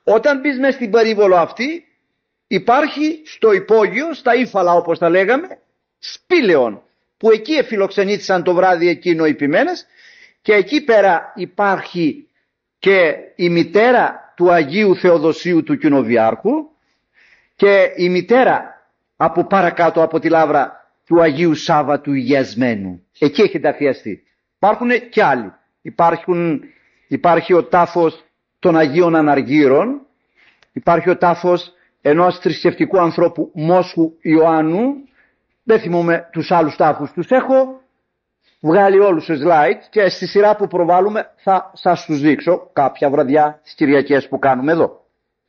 Όταν μπεις μέσα στην περίβολο αυτή, υπάρχει στο υπόγειο, στα ύφαλα όπως τα λέγαμε, σπήλαιον, που εκεί εφιλοξενήθησαν το βράδυ εκείνο οι ποιμένες, και εκεί πέρα υπάρχει και η μητέρα του Αγίου Θεοδοσίου του Κοινοβιάρχου και η μητέρα από παρακάτω από τη λάβρα του Αγίου Σάββα του Υγιασμένου. Εκεί έχει ταφιαστεί. Υπάρχουν και άλλοι. Υπάρχει ο τάφος των Αγίων Αναργύρων, υπάρχει ο τάφος ενός θρησκευτικού ανθρώπου Μόσχου Ιωάννου, δεν θυμούμαι τους άλλους τάφους, τους έχω βγάλει όλους σε slide και στη σειρά που προβάλλουμε θα σας τους δείξω κάποια βραδιά τις Κυριακές που κάνουμε εδώ.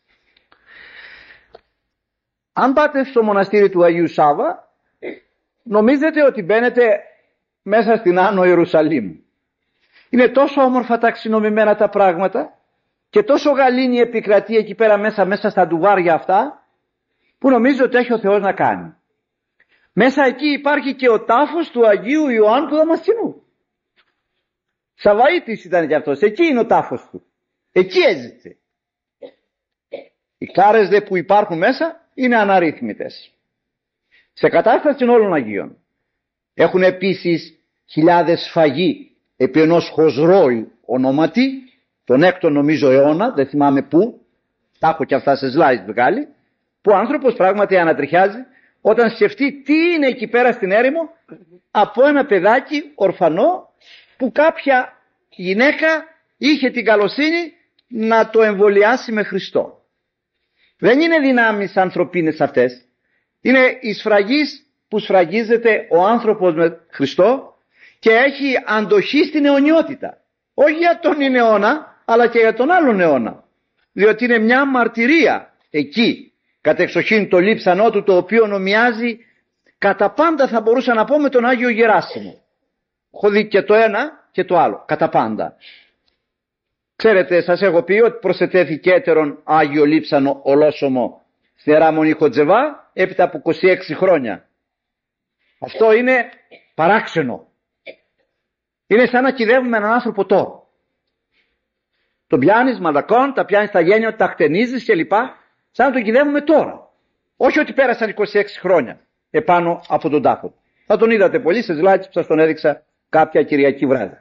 Αν πάτε στο μοναστήρι του Αγίου Σάββα, νομίζετε ότι μπαίνετε μέσα στην Άνω Ιερουσαλήμ. Είναι τόσο όμορφα ταξινομημένα τα πράγματα και τόσο γαλήνη επικρατεί εκεί πέρα μέσα στα ντουβάρια αυτά, που νομίζω ότι έχει ο Θεός να κάνει. Μέσα εκεί υπάρχει και ο τάφος του Αγίου Ιωάννου του Δαμασκηνού. Σαβαΐτης ήταν κι αυτός, εκεί είναι ο τάφος του. Εκεί έζησε. Οι κάρες δε που υπάρχουν μέσα είναι αναρρύθμιτες. Σε κατάσταση όλων Αγίων. Έχουν επίσης χιλιάδες σφαγή επί ενός Χοσρόη ονόματι, τον 6ο νομίζω αιώνα, δεν θυμάμαι πού, τα έχω και αυτά σε slides βγάλει, που ο άνθρωπος πράγματι ανατριχιάζει όταν σκεφτεί τι είναι εκεί πέρα στην έρημο από ένα παιδάκι ορφανό που κάποια γυναίκα είχε την καλοσύνη να το εμβολιάσει με Χριστό. Δεν είναι δυνάμεις ανθρωπίνες αυτές. Είναι η σφραγής που σφραγίζεται ο άνθρωπος με Χριστό και έχει αντοχή στην αιωνιότητα. Όχι για τον είναι αιώνα, αλλά και για τον άλλον αιώνα. Διότι είναι μια μαρτυρία εκεί, κατεξοχήν το λείψανό του, το οποίο ομοιάζει κατά πάντα, θα μπορούσα να πω, με τον Άγιο Γεράσιμο. Έχω δει και το ένα και το άλλο, κατά πάντα. Ξέρετε, σας έχω πει ότι προσετέθηκε έτερον Άγιο Λείψανο ολόσωμο στην Ιερά Μονή Χοτζεβά έπειτα από 26 χρόνια. Αυτό είναι παράξενο. Είναι σαν να κυδεύουμε έναν άνθρωπο τώρα. Τον πιάνεις μαλακών, τα πιάνεις στα γένεια, τα χτενίζεις κλπ. Σαν να τον κυδεύουμε τώρα. Όχι ότι πέρασαν 26 χρόνια επάνω από τον τάφο. Θα τον είδατε πολύ σε slides που σας τον έδειξα κάποια Κυριακή βράδυ.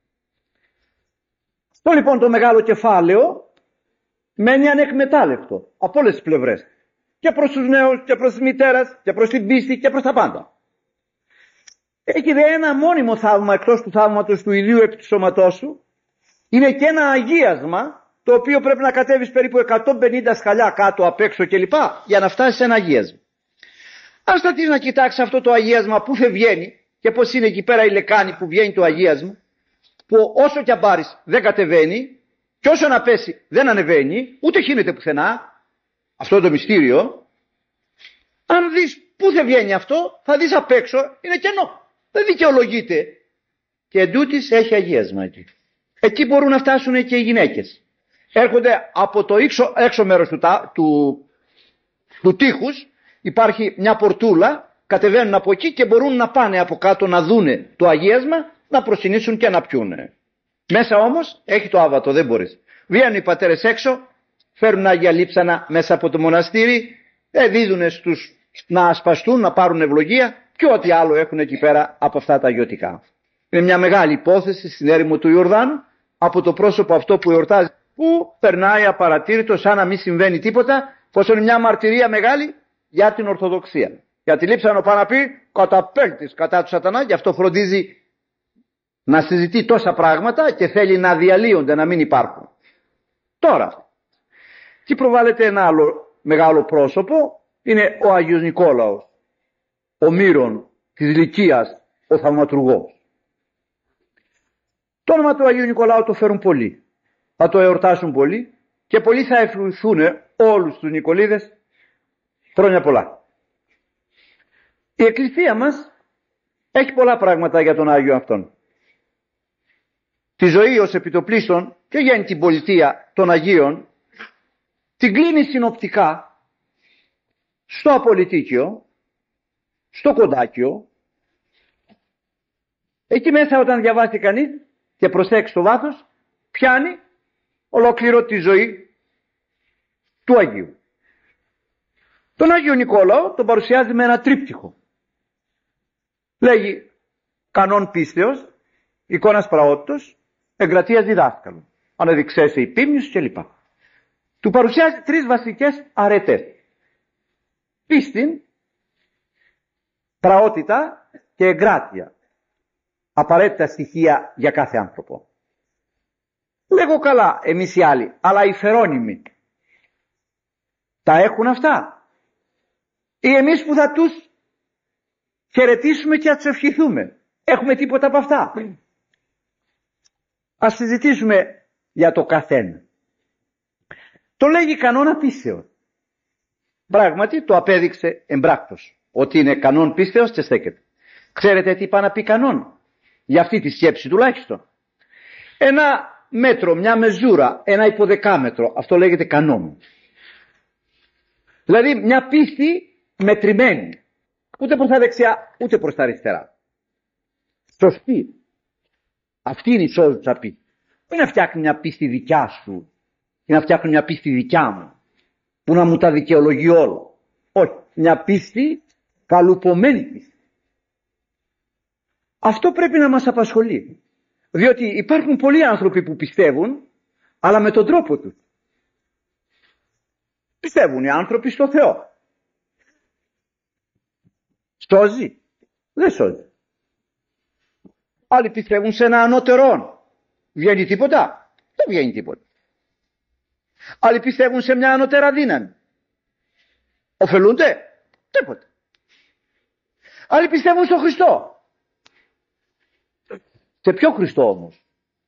Αυτό λοιπόν το μεγάλο κεφάλαιο μένει ανεκμετάλλευτο από όλες τις πλευρές. Και προς τους νέους και προς τις μητέρας και προς την πίστη και προς τα πάντα. Έχει δε ένα μόνιμο θαύμα εκτός του θαύματος του ιδίου επί του σώματός σου. Είναι και ένα αγίασμα, το οποίο πρέπει να κατέβεις περίπου 150 σκαλιά κάτω απ' έξω κλπ. Για να φτάσεις σε ένα αγίασμα. Αν σταθείς να κοιτάξεις αυτό το αγίασμα που θα βγαίνει και πως είναι εκεί πέρα η λεκάνη που βγαίνει το αγίασμα, που όσο και αν πάρεις δεν κατεβαίνει και όσο να πέσει δεν ανεβαίνει, ούτε χύνεται πουθενά, αυτό είναι το μυστήριο. Αν δεις πού θα βγαίνει αυτό, θα δεις απ' έξω είναι κενό. Δεν δικαιολογείται. Και εντούτοις έχει αγίασμα εκεί. Εκεί μπορούν να φτάσουν και οι γυναίκες. Έρχονται από το έξω μέρος του τείχους, υπάρχει μια πορτούλα, κατεβαίνουν από εκεί και μπορούν να πάνε από κάτω να δούνε το αγίασμα, να προσκυνήσουν και να πιούνε. Μέσα όμως έχει το άβατο, δεν μπορείς. Βγαίνουν οι πατέρες έξω, φέρνουν Άγια Λείψανα μέσα από το μοναστήρι, δίδουν στους να ασπαστούν, να πάρουν ευλογία και ό,τι άλλο έχουν εκεί πέρα από αυτά τα αγιωτικά. Είναι μια μεγάλη υπόθεση στην έρημο του Ιορδάνου, από το πρόσωπο αυτό που εορτάζει, που περνάει απαρατήρητο σαν να μην συμβαίνει τίποτα, πως είναι μια μαρτυρία μεγάλη για την Ορθοδοξία. Για τη Λείψανο πάει να πει καταπέλτης κατά του σατανά, γι' αυτό φροντίζει να συζητεί τόσα πράγματα και θέλει να διαλύονται, να μην υπάρχουν. Τώρα, τι προβάλλεται ένα άλλο μεγάλο πρόσωπο, είναι ο Άγιος Νικόλαος, ο Μύρων της Λυκίας, ο θαυματουργός. Το όνομα του Αγίου Νικολάου το φέρουν πολλοί, θα το εορτάσουν πολλοί και πολλοί θα ευχηθούν όλους τους Νικολίδες χρόνια πολλά. Η Εκκλησία μας έχει πολλά πράγματα για τον Άγιο αυτόν. Τη ζωή ως επιτοπλίστων και για την πολιτεία των Αγίων την κλείνει συνοπτικά στο Απολυτίκιο, στο Κοντάκιο. Εκεί μέσα όταν διαβάσει κανείς και προσέξει το βάθος, πιάνει ολόκληρο τη ζωή του Αγίου. Τον Άγιο Νικόλαο τον παρουσιάζει με ένα τρίπτυχο. Λέγει κανόν πίστεως, εικόνας πραότητος, εγκρατείας διδάσκαλου, ανεδειξέσαι υπήμνους κλπ. Του παρουσιάζει τρεις βασικές αρετές. Πίστην, πραότητα και εγκράτεια. Απαραίτητα στοιχεία για κάθε άνθρωπο. Λέγω καλά εμείς οι άλλοι, αλλά οι φερόνιμοι τα έχουν αυτά? Ή εμείς που θα τους χαιρετήσουμε και θα τους ευχηθούμε, έχουμε τίποτα από αυτά? Ας συζητήσουμε για το καθένα. Το λέγει κανόνα πίστεως. Πράγματι το απέδειξε εμπράκτος ότι είναι κανόν πίστεως και στέκεται. Ξέρετε τι είπα να πει κανόν? Για αυτή τη σκέψη τουλάχιστον. Ένα μέτρο, μια μεζούρα, ένα υποδεκάμετρο, αυτό λέγεται κανόν. Δηλαδή μια πίστη μετρημένη, ούτε προς τα δεξιά ούτε προς τα αριστερά. Σωστή. Αυτή είναι η σώζουσα πίστη. Δεν να φτιάχνει μια πίστη δικιά σου ή να φτιάχνει μια πίστη δικιά μου που να μου τα δικαιολογεί όλο. Όχι, μια πίστη καλουπομένη πίστη. Αυτό πρέπει να μας απασχολεί. Διότι υπάρχουν πολλοί άνθρωποι που πιστεύουν, αλλά με τον τρόπο τους. Πιστεύουν οι άνθρωποι στο Θεό. Σώζει? Δεν σώζει. Άλλοι πιστεύουν σε ένα ανώτερο. Βγαίνει τίποτα? Δεν βγαίνει τίποτα. Άλλοι πιστεύουν σε μια ανώτερα δύναμη. Οφελούνται? Τίποτα. Άλλοι πιστεύουν στο Χριστό. Σε ποιο Χριστό όμως?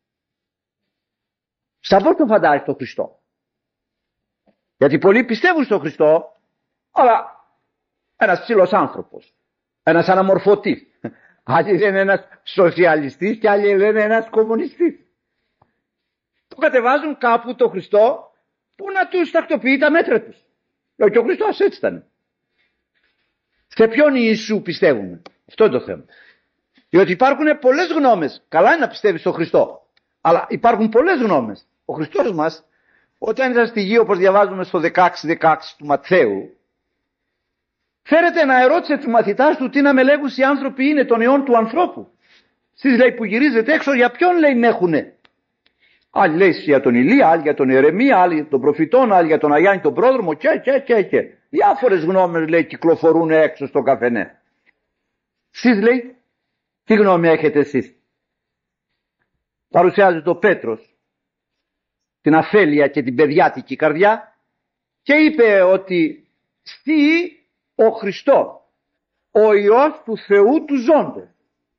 Σαν πώς τον φαντάζεις τον Χριστό? Γιατί πολλοί πιστεύουν στον Χριστό, αλλά ένας ψηλός άνθρωπος, ένας αναμορφωτής. Άλλοι λένε ένας σοσιαλιστής και άλλοι λένε ένας κομμουνιστής. Το κατεβάζουν κάπου το Χριστό που να τους τακτοποιεί τα μέτρα τους. Και ο Χριστός έτσι ήταν. Σε ποιον Ιησού πιστεύουμε? Αυτό είναι το θέμα. Διότι υπάρχουν πολλές γνώμες. Καλά είναι να πιστεύεις στον Χριστό, αλλά υπάρχουν πολλές γνώμες. Ο Χριστός μας, όταν ήταν στη γη, όπως διαβάζουμε στο 16-16 του Ματθαίου, φέρεται να ερώτησε τους μαθητάς του τι να με λέγουν οι άνθρωποι είναι των ιών του ανθρώπου. Εσείς λέει που γυρίζετε έξω, για ποιον λέει μέχουνε? Άλλοι λέει για τον Ηλία, άλλοι για τον Ιερεμία, άλλοι για τον προφητών, άλλοι για τον Αγιάννη τον πρόδρομο και. Διάφορες γνώμες λέει κυκλοφορούν έξω στο καφενέ. Εσείς λέει τι γνώμη έχετε εσείς? Παρουσιάζεται ο Πέτρος την αφέλεια και την παιδιάτικη καρδιά και είπε ότι «Στή ο Χριστός, ο Υιός του Θεού του ζώντος».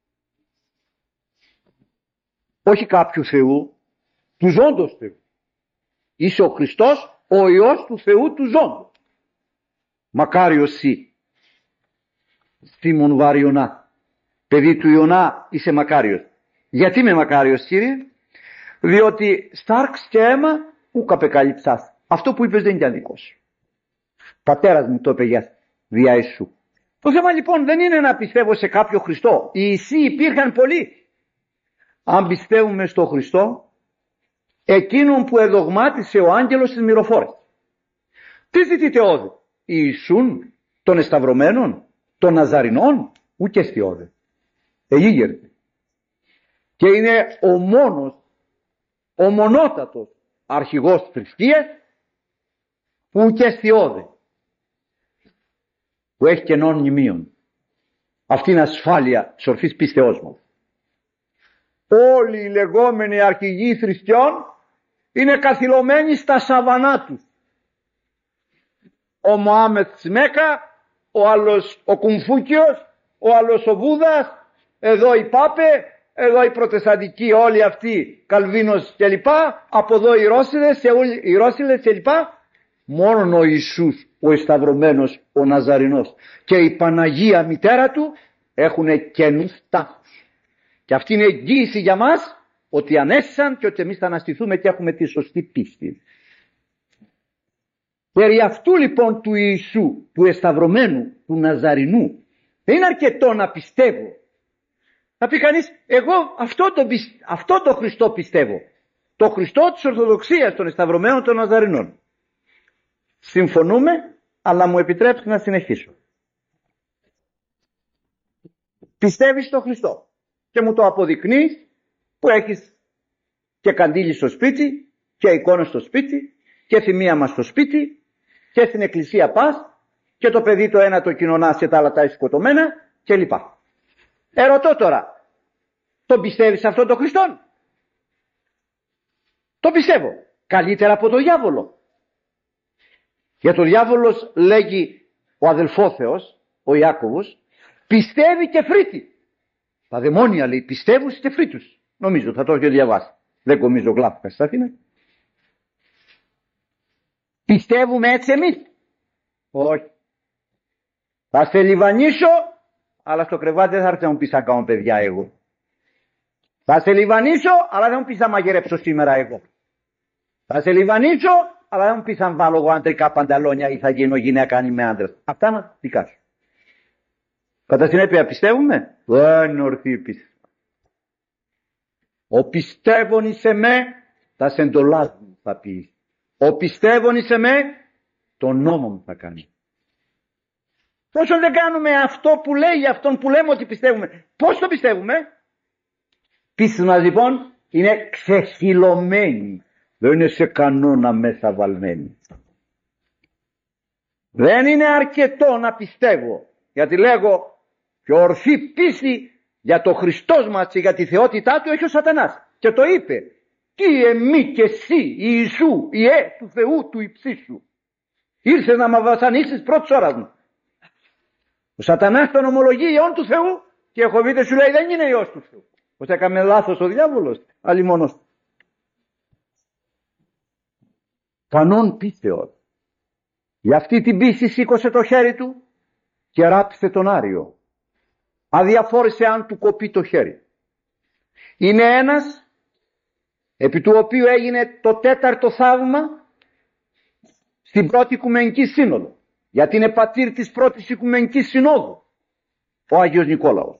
Όχι κάποιου Θεού, του ζώντος Θεού. Είσαι ο Χριστός, ο Υιός του Θεού του ζώντος. Μακάριος σύ, Σίμων βάρ Ιωνά, παιδί του Ιωνά, είσαι μακάριος. Γιατί είμαι μακάριος, Κύριε? Διότι στάρξ και αίμα ούκ απεκαλύψας. Αυτό που είπες δεν ήταν δικό σου. Πατέρας μου το είπε δια Ιησού. Το θέμα λοιπόν δεν είναι να πιστεύω σε κάποιο Χριστό. Οι Ιησοί υπήρχαν πολλοί. Αν πιστεύουμε στο Χριστό, εκείνον που εδογμάτισε ο άγγελος της μυροφόρας. Τι ζητείτε όδε? Ιησούν των εσταυρωμένων, των Ναζαρινών, ούτε στιώδε. Εγίγερτε. Και είναι ο μόνος, ο μονότατος αρχηγός της θρησκείας που ούτε στιώδε. Που έχει κενών μνημείων. Αυτή είναι ασφάλεια της ορθής πίστεώς μας. Όλοι οι λεγόμενοι αρχηγοί θρησκειών είναι καθυλωμένοι στα σαβανά τους. Ο Μωάμεθ της Μέκα, ο άλλος ο Κουμφούκιος, ο άλλος ο Βούδας, εδώ οι Πάπε, εδώ οι Προτεσταντικοί όλοι αυτοί, Καλβίνος κλπ, από εδώ οι Ρώσιλες κλπ. Μόνον ο Ιησούς, ο εσταυρωμένος, ο Ναζαρινός και η Παναγία μητέρα του έχουν καινούς τάφους. Και αυτή είναι εγγύηση για μας ότι ανέστησαν και ότι εμείς θα αναστηθούμε και έχουμε τη σωστή πίστη. Περί αυτού λοιπόν του Ιησού, του εσταυρωμένου, του Ναζαρινού, δεν είναι αρκετό να πιστεύω. Θα πει κανείς, εγώ αυτό το Χριστό πιστεύω. Το Χριστό της Ορθοδοξίας, των εσταυρωμένων των Ναζαρινών. Συμφωνούμε, αλλά μου επιτρέψτε να συνεχίσω. Πιστεύεις στον Χριστό και μου το αποδεικνύεις που έχεις και καντήλι στο σπίτι και εικόνα στο σπίτι και θυμίαμα στο σπίτι και στην εκκλησία πας και το παιδί το ένα το κοινωνάς και τα άλλα τα σκοτωμένα κλπ. Ερωτώ τώρα, τον πιστεύεις αυτόν τον Χριστόν? Το πιστεύω. Καλύτερα από τον διάβολο. Για τον διάβολος λέγει ο αδελφόθεος, ο Ιάκωβος, πιστεύει και φρύτει. Τα δαιμόνια λέει πιστεύουν και φρύτους. Νομίζω θα το έχω διαβάσει. Δεν κομίζω γλάφκα στα Αθήνα. Πιστεύουμε έτσι εμείς? Όχι. Θα σε λιβανίσω, αλλά στο κρεβάτι δεν θα έρθει να μου πεις να κάνω παιδιά εγώ. Θα σε λιβανίσω, αλλά δεν μου πεις να μαγειρέψω σήμερα εγώ. Θα σε λιβανίσω, αλλά δεν μου πεις αν βάλω εγώ αντρικά πανταλόνια ή θα γίνω γυναίκα αν είμαι άντρας. Αυτά είναι δικά σου. Κατά συνέπεια πιστεύουμε? Δεν είναι ορθή η πίστη. Ο πιστεύων εις εμέ, τα σεντολάς μου θα πει. Ο πιστεύων εις εμέ, τον νόμο μου θα κάνει. Πόσο δεν κάνουμε αυτό που λέει αυτόν που λέμε ότι πιστεύουμε? Πώς το πιστεύουμε? Πίστη μας λοιπόν είναι ξεχυλωμένη. Δεν είναι σε κανόνα μέσα βαλμένη. Δεν είναι αρκετό να πιστεύω. Γιατί λέγω και ορθή πίστη για το Χριστός μας και για τη θεότητά του έχει ο Σατανάς. Και το είπε. Τι εμεί και εσύ Ιησού του Θεού του υψίσου. Ήρθες να με βασανίσεις πρώτης ώρας μου. Ο Σατανάς τον ομολογεί ιόν του Θεού και ο Χοβίτες σου λέει δεν είναι ιός του Θεού. Πως έκαμε λάθος ο διάβολος, αλλη μόνος. Κανόν πίστεως. Για αυτή την πίστη σήκωσε το χέρι του και ράπησε τον Άριο. Αδιαφόρησε αν του κοπεί το χέρι. Είναι ένας επί του οποίου έγινε το τέταρτο θαύμα στην πρώτη Οικουμενική Σύνοδο. Γιατί είναι πατήρ της πρώτης Οικουμενικής Συνόδου ο Άγιος Νικόλαος.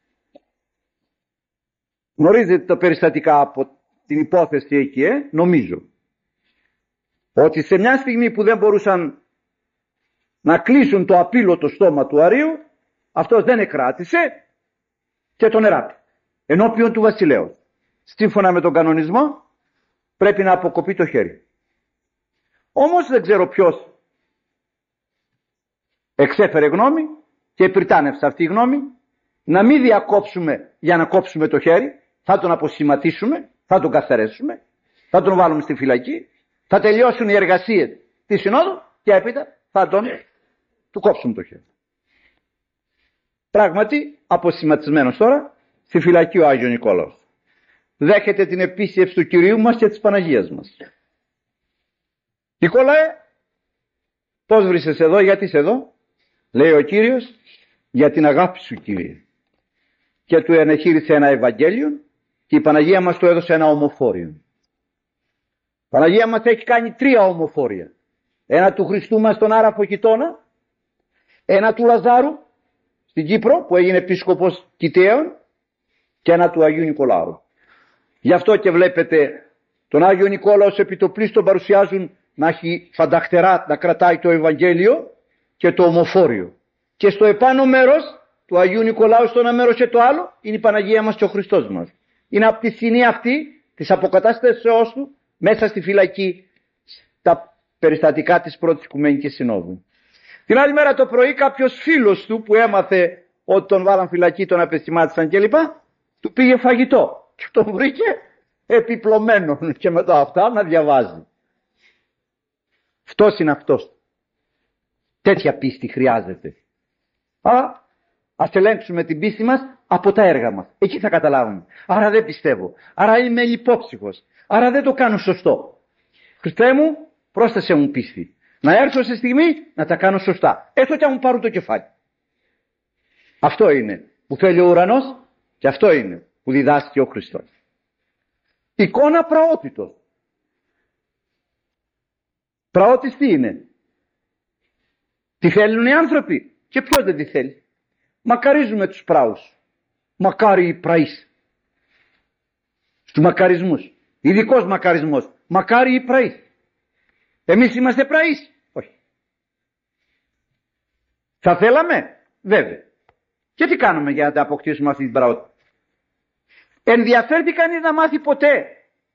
Γνωρίζετε τα περιστατικά από την υπόθεση εκεί, νομίζω. Ότι σε μια στιγμή που δεν μπορούσαν να κλείσουν το απίλωτο στόμα του Αρίου, αυτός δεν εκράτησε και τον εράπη ενώπιον του βασιλέως. Σύμφωνα με τον κανονισμό πρέπει να αποκοπεί το χέρι. Όμως δεν ξέρω ποιος εξέφερε γνώμη και επριτάνευσε αυτή η γνώμη να μην διακόψουμε για να κόψουμε το χέρι, θα τον αποσχηματίσουμε, θα τον καθαρέσουμε, θα τον βάλουμε στη φυλακή, θα τελειώσουν οι εργασίες της Συνόδου και έπειτα θα του κόψουμε το χέρι. Πράγματι, αποσχηματισμένος τώρα, στη φυλακή ο Άγιος Νικόλαος. Δέχεται την επίσκεψη του Κυρίου μας και της Παναγίας μας. Νικόλαε, πώς βρίσκεσαι εδώ, γιατί είσαι εδώ? Λέει ο Κύριος, για την αγάπη σου Κύριε. Και του ενεχείρισε ένα Ευαγγέλιο και η Παναγία μας του έδωσε ένα ομοφόριο. Η Παναγία μας έχει κάνει 3 ομοφόρια. Ένα του Χριστού μας στον Άραφο Κιτώνα, ένα του Λαζάρου στην Κύπρο που έγινε επίσκοπος Κιταίων και ένα του Αγίου Νικολάου. Γι' αυτό και βλέπετε τον Άγιο Νικόλαο επί το πλήστο παρουσιάζουν να έχει φανταχτερά να κρατάει το Ευαγγέλιο και το ομοφόριο. Και στο επάνω μέρος του Αγίου Νικολάου, στο ένα μέρος και το άλλο, είναι η Παναγία μας και ο Χριστός μας. Είναι από τη σκηνή αυτή της αποκατάστασεώς του μέσα στη φυλακή τα περιστατικά της πρώτης Οικουμενικής Συνόδου. Την άλλη μέρα το πρωί κάποιος φίλος του που έμαθε ότι τον βάλαν φυλακή, τον απεστημάτισαν κλπ. Του πήγε φαγητό και τον βρήκε επιπλωμένο και μετά αυτά να διαβάζει. Αυτός είναι αυτός. Τέτοια πίστη χρειάζεται. Ας ελέγξουμε την πίστη μας από τα έργα μας. Εκεί θα καταλάβουμε. Άρα δεν πιστεύω. Άρα είμαι λιπόψυχος. Άρα δεν το κάνω σωστό. Χριστέ μου, πρόσθεσέ μου πίστη. Να έρθω σε στιγμή να τα κάνω σωστά. Έστω και αν μου πάρουν το κεφάλι. Αυτό είναι που θέλει ο ουρανός και αυτό είναι που διδάσκει ο Χριστός. Εικόνα πραότητος. Πραότης τι είναι? Τι θέλουν οι άνθρωποι και ποιος δεν τη θέλει? Μακαρίζουμε τους πράους. Μακάρι οι πραείς. Στους μακαρισμούς. Ειδικός μακαρισμός. Μακάρι οι πραείς. Εμείς είμαστε πραείς? Όχι. Θα θέλαμε, βέβαια. Και τι κάνουμε για να τα αποκτήσουμε αυτή την πραότητα? Ενδιαφέρει κανείς να μάθει ποτέ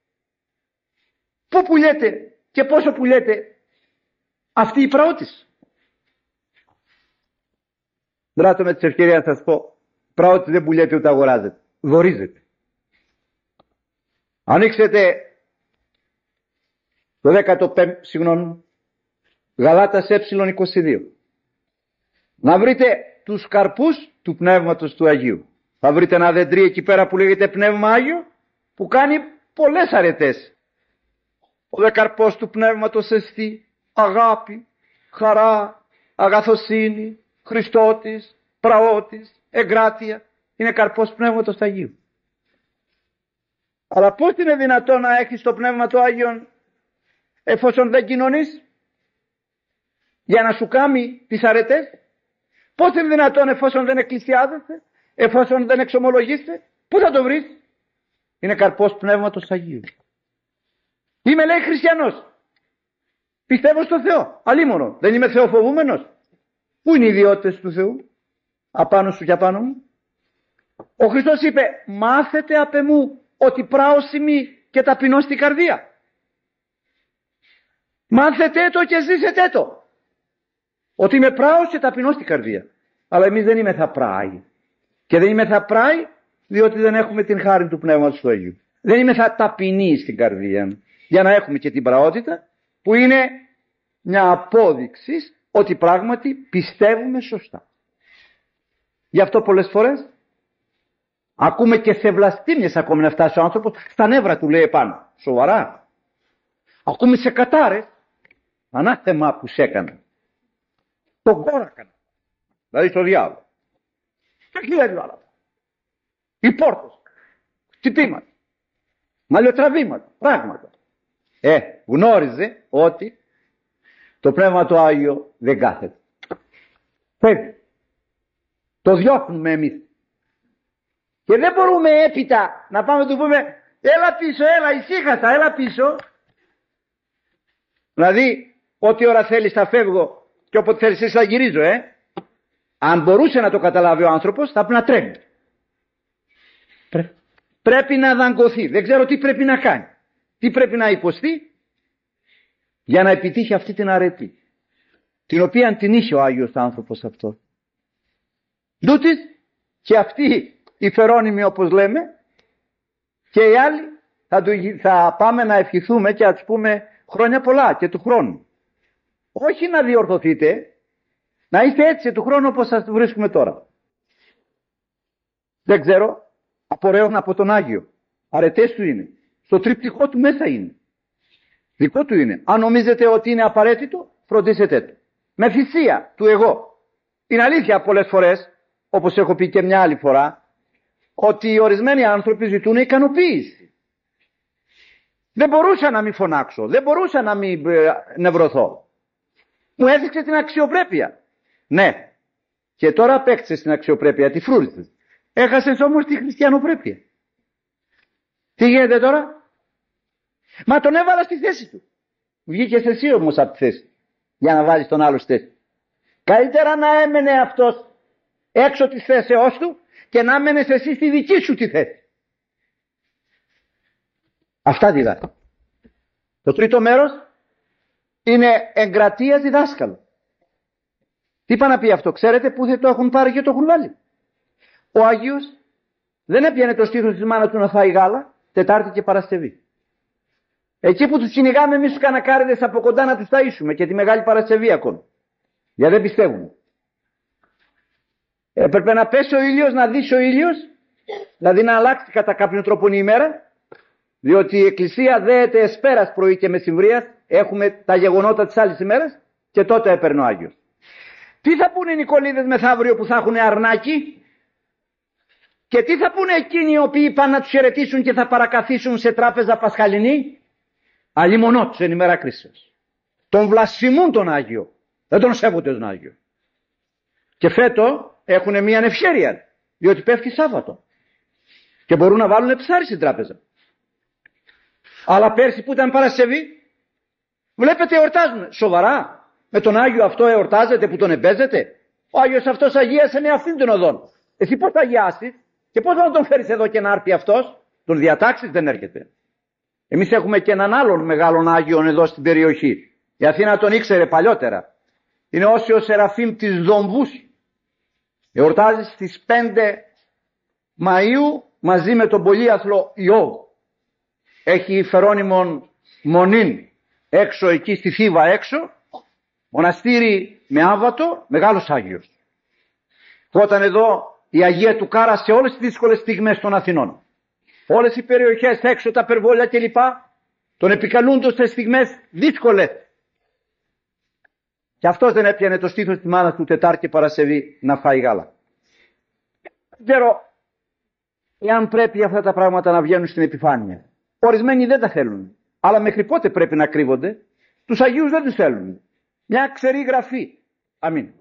πού πουλιέται και πόσο πουλιέται αυτή η πραότης? Δράτω με τις ευκαιρίες να σας πω, πραότης δεν πουλιέται ούτε αγοράζεται, δωρίζεται. Ανοίξετε το 15, Γαλάτας ε22, να βρείτε τους καρπούς του Πνεύματος του Αγίου. Θα βρείτε ένα δεντρί εκεί πέρα που λέγεται Πνεύμα Άγιο, που κάνει πολλές αρετές. Ο δε καρπός του Πνεύματος εστί αγάπη, χαρά, αγαθοσύνη, Χριστότης, πραότης, εγκράτεια. Είναι καρπός Πνεύματος του Αγίου. Αλλά πώς είναι δυνατόν να έχεις το Πνεύμα του Άγιον εφόσον δεν κοινωνείς για να σου κάνει τις αρετές? Πώς είναι δυνατόν εφόσον δεν εκκλησιάζεσαι, εφόσον δεν εξομολογείσαι? Πού θα το βρεις? Είναι καρπός Πνεύματος του Αγίου. Είμαι, λέει, χριστιανός, πιστεύω στο Θεό, αλίμονο, δεν είμαι θεοφοβούμενος. Πού είναι οι ιδιότητες του Θεού απάνω σου και απάνω μου? Ο Χριστός είπε, μάθετε απ' εμού ότι πράωσιμη και ταπεινώ στην καρδία. Μάθετε το και ζήσετε το. Ότι είμαι πράος και ταπεινώ στην καρδία. Αλλά εμείς δεν είμαι θα πράοι. Και δεν είμαι θα πράοι διότι δεν έχουμε την χάρη του Πνεύματος του Αγίου. Δεν είμαι θα ταπεινοί στην καρδία. Για να έχουμε και την πραότητα που είναι μια απόδειξη ότι πράγματι πιστεύουμε σωστά. Γι' αυτό πολλές φορές ακούμε και σε βλαστήμιες ακόμη να φτάσει ο άνθρωπος, στα νεύρα του λέει επάνω. Σοβαρά. Ακούμε σε κατάρες, ανάθεμα που σε έκανα. Τον κόρακανα. Δηλαδή στο διάβολο. Και χιλιάδες άλλα. Οι πόρτες. Χτυπήματα. Μαλλιοτραβήματα. Πράγματα. Γνώριζε ότι το Πνεύμα του Άγιο δεν κάθεται. Φεύγει. Το διώχνουμε εμείς. Και δεν μπορούμε έπειτα να πάμε να του πούμε έλα πίσω, έλα ησύχασα, έλα πίσω. Δηλαδή ό,τι ώρα θέλεις θα φεύγω και όποτε θέλεις εσύ θα γυρίζω. Αν μπορούσε να το καταλάβει ο άνθρωπος θα πρέπει να τρέμει. Πρέπει να δαγκωθεί. Δεν ξέρω τι πρέπει να κάνει. Τι πρέπει να υποστεί για να επιτύχει αυτή την αρετή, την οποία την είχε ο Άγιος άνθρωπος αυτό. Τούτης και αυτοί οι φερόνιμοι όπως λέμε και οι άλλοι θα πάμε να ευχηθούμε και να τους πούμε χρόνια πολλά και του χρόνου. Όχι να διορθωθείτε, να είστε έτσι του χρόνου όπως σας βρίσκουμε τώρα. Δεν ξέρω, απορρέων από τον Άγιο. Αρετές του είναι. Στο τρίπτυχό του μέσα είναι. Δικό του είναι. Αν νομίζετε ότι είναι απαραίτητο, φροντίσετε το. Με θυσία του εγώ. Είναι αλήθεια πολλές φορές, όπως έχω πει και μια άλλη φορά, ότι οι ορισμένοι άνθρωποι ζητούν ικανοποίηση. Δεν μπορούσα να μην φωνάξω. Δεν μπορούσα να μην νευρωθώ. Μου έδειξε την αξιοπρέπεια. Ναι. Και τώρα απέκτησες την αξιοπρέπεια, τη φρούρισες. Έχασες όμως τη χριστιανοπρέπεια. Τι γίνεται τώρα? Μα τον έβαλα στη θέση του. Βγήκες εσύ όμως από τη θέση για να βάλεις τον άλλο στη θέση. Καλύτερα να έμενε αυτός έξω της θέσεώς του και να έμενες εσύ στη δική σου τη θέση. Αυτά διδάσκει. Το τρίτο μέρος είναι εγκρατείας διδάσκαλο. Τι είπα να πει αυτό? Ξέρετε πού το έχουν πάρει και το έχουν βάλει? Ο Άγιος δεν έπιανε το στήθος της μάνας του να φάει γάλα Τετάρτη και Παρασκευή. Εκεί που τους κυνηγάμε εμείς τους κανακάριδες από κοντά να τους ταΐσουμε και τη Μεγάλη Παρασκευή ακόμη. Γιατί δεν πιστεύουμε. Έπρεπε να πέσει ο ήλιος, να δύσει ο ήλιος, δηλαδή να αλλάξει κατά κάποιον τρόπο η ημέρα, διότι η Εκκλησία δέεται εσπέρας πρωί και μεσημβρίας, έχουμε τα γεγονότα της άλλης ημέρας και τότε έπαιρνε ο Άγιος. Τι θα πούνε οι Νικολίδες μεθαύριο που θα έχουν αρνάκι? Και τι θα πούνε εκείνοι οι οποίοι πάνε να τους χαιρετήσουν και θα παρακαθίσουν σε τράπεζα πασχαλινή? Αλλήμονό τους εν ημέρα κρίσεως. Τον βλασφημούν τον Άγιο. Δεν τον σέβονται τον Άγιο. Και φέτο έχουν μια ευχέρεια, διότι πέφτει Σάββατο. Και μπορούν να βάλουν ψάρι στην τράπεζα. Αλλά πέρσι που ήταν Παρασκευή, βλέπετε εορτάζουν. Σοβαρά? Με τον Άγιο αυτό εορτάζετε που τον εμπέζετε? Ο Άγιος αυτός αγίασε με αυτήν την οδόν. Εσύ πώς θα αγιάσεις και πώς θα τον φέρεις εδώ και να έρθει αυτός? Τον διατάξεις, δεν έρχεται. Εμείς έχουμε και έναν άλλον μεγάλον Άγιον εδώ στην περιοχή. Η Αθήνα τον ήξερε παλιότερα. Είναι Όσιος Σεραφείμ της Δομβούς. Εορτάζει στις 5 Μαΐου μαζί με τον πολύαθλο Ιώβ. Έχει φερόνιμον μονήν έξω εκεί στη Θήβα έξω. Μοναστήρι με άβατο, μεγάλος Άγιος. Όταν εδώ η Αγία του Κάρα σε όλες τις δύσκολες στιγμές των Αθηνών. Όλες οι περιοχές έξω, τα περβόλια κλπ. Τον επικαλούνται σε στιγμές δύσκολες. Και αυτός δεν έπιανε το στήθος της μάνας του Τετάρτη και Παρασκευή να φάει γάλα. Δεν ξέρω εάν πρέπει αυτά τα πράγματα να βγαίνουν στην επιφάνεια. Ορισμένοι δεν τα θέλουν. Αλλά μέχρι πότε πρέπει να κρύβονται? Τους Αγίους δεν τους θέλουν. Μια ξερή γραφή. Αμήν.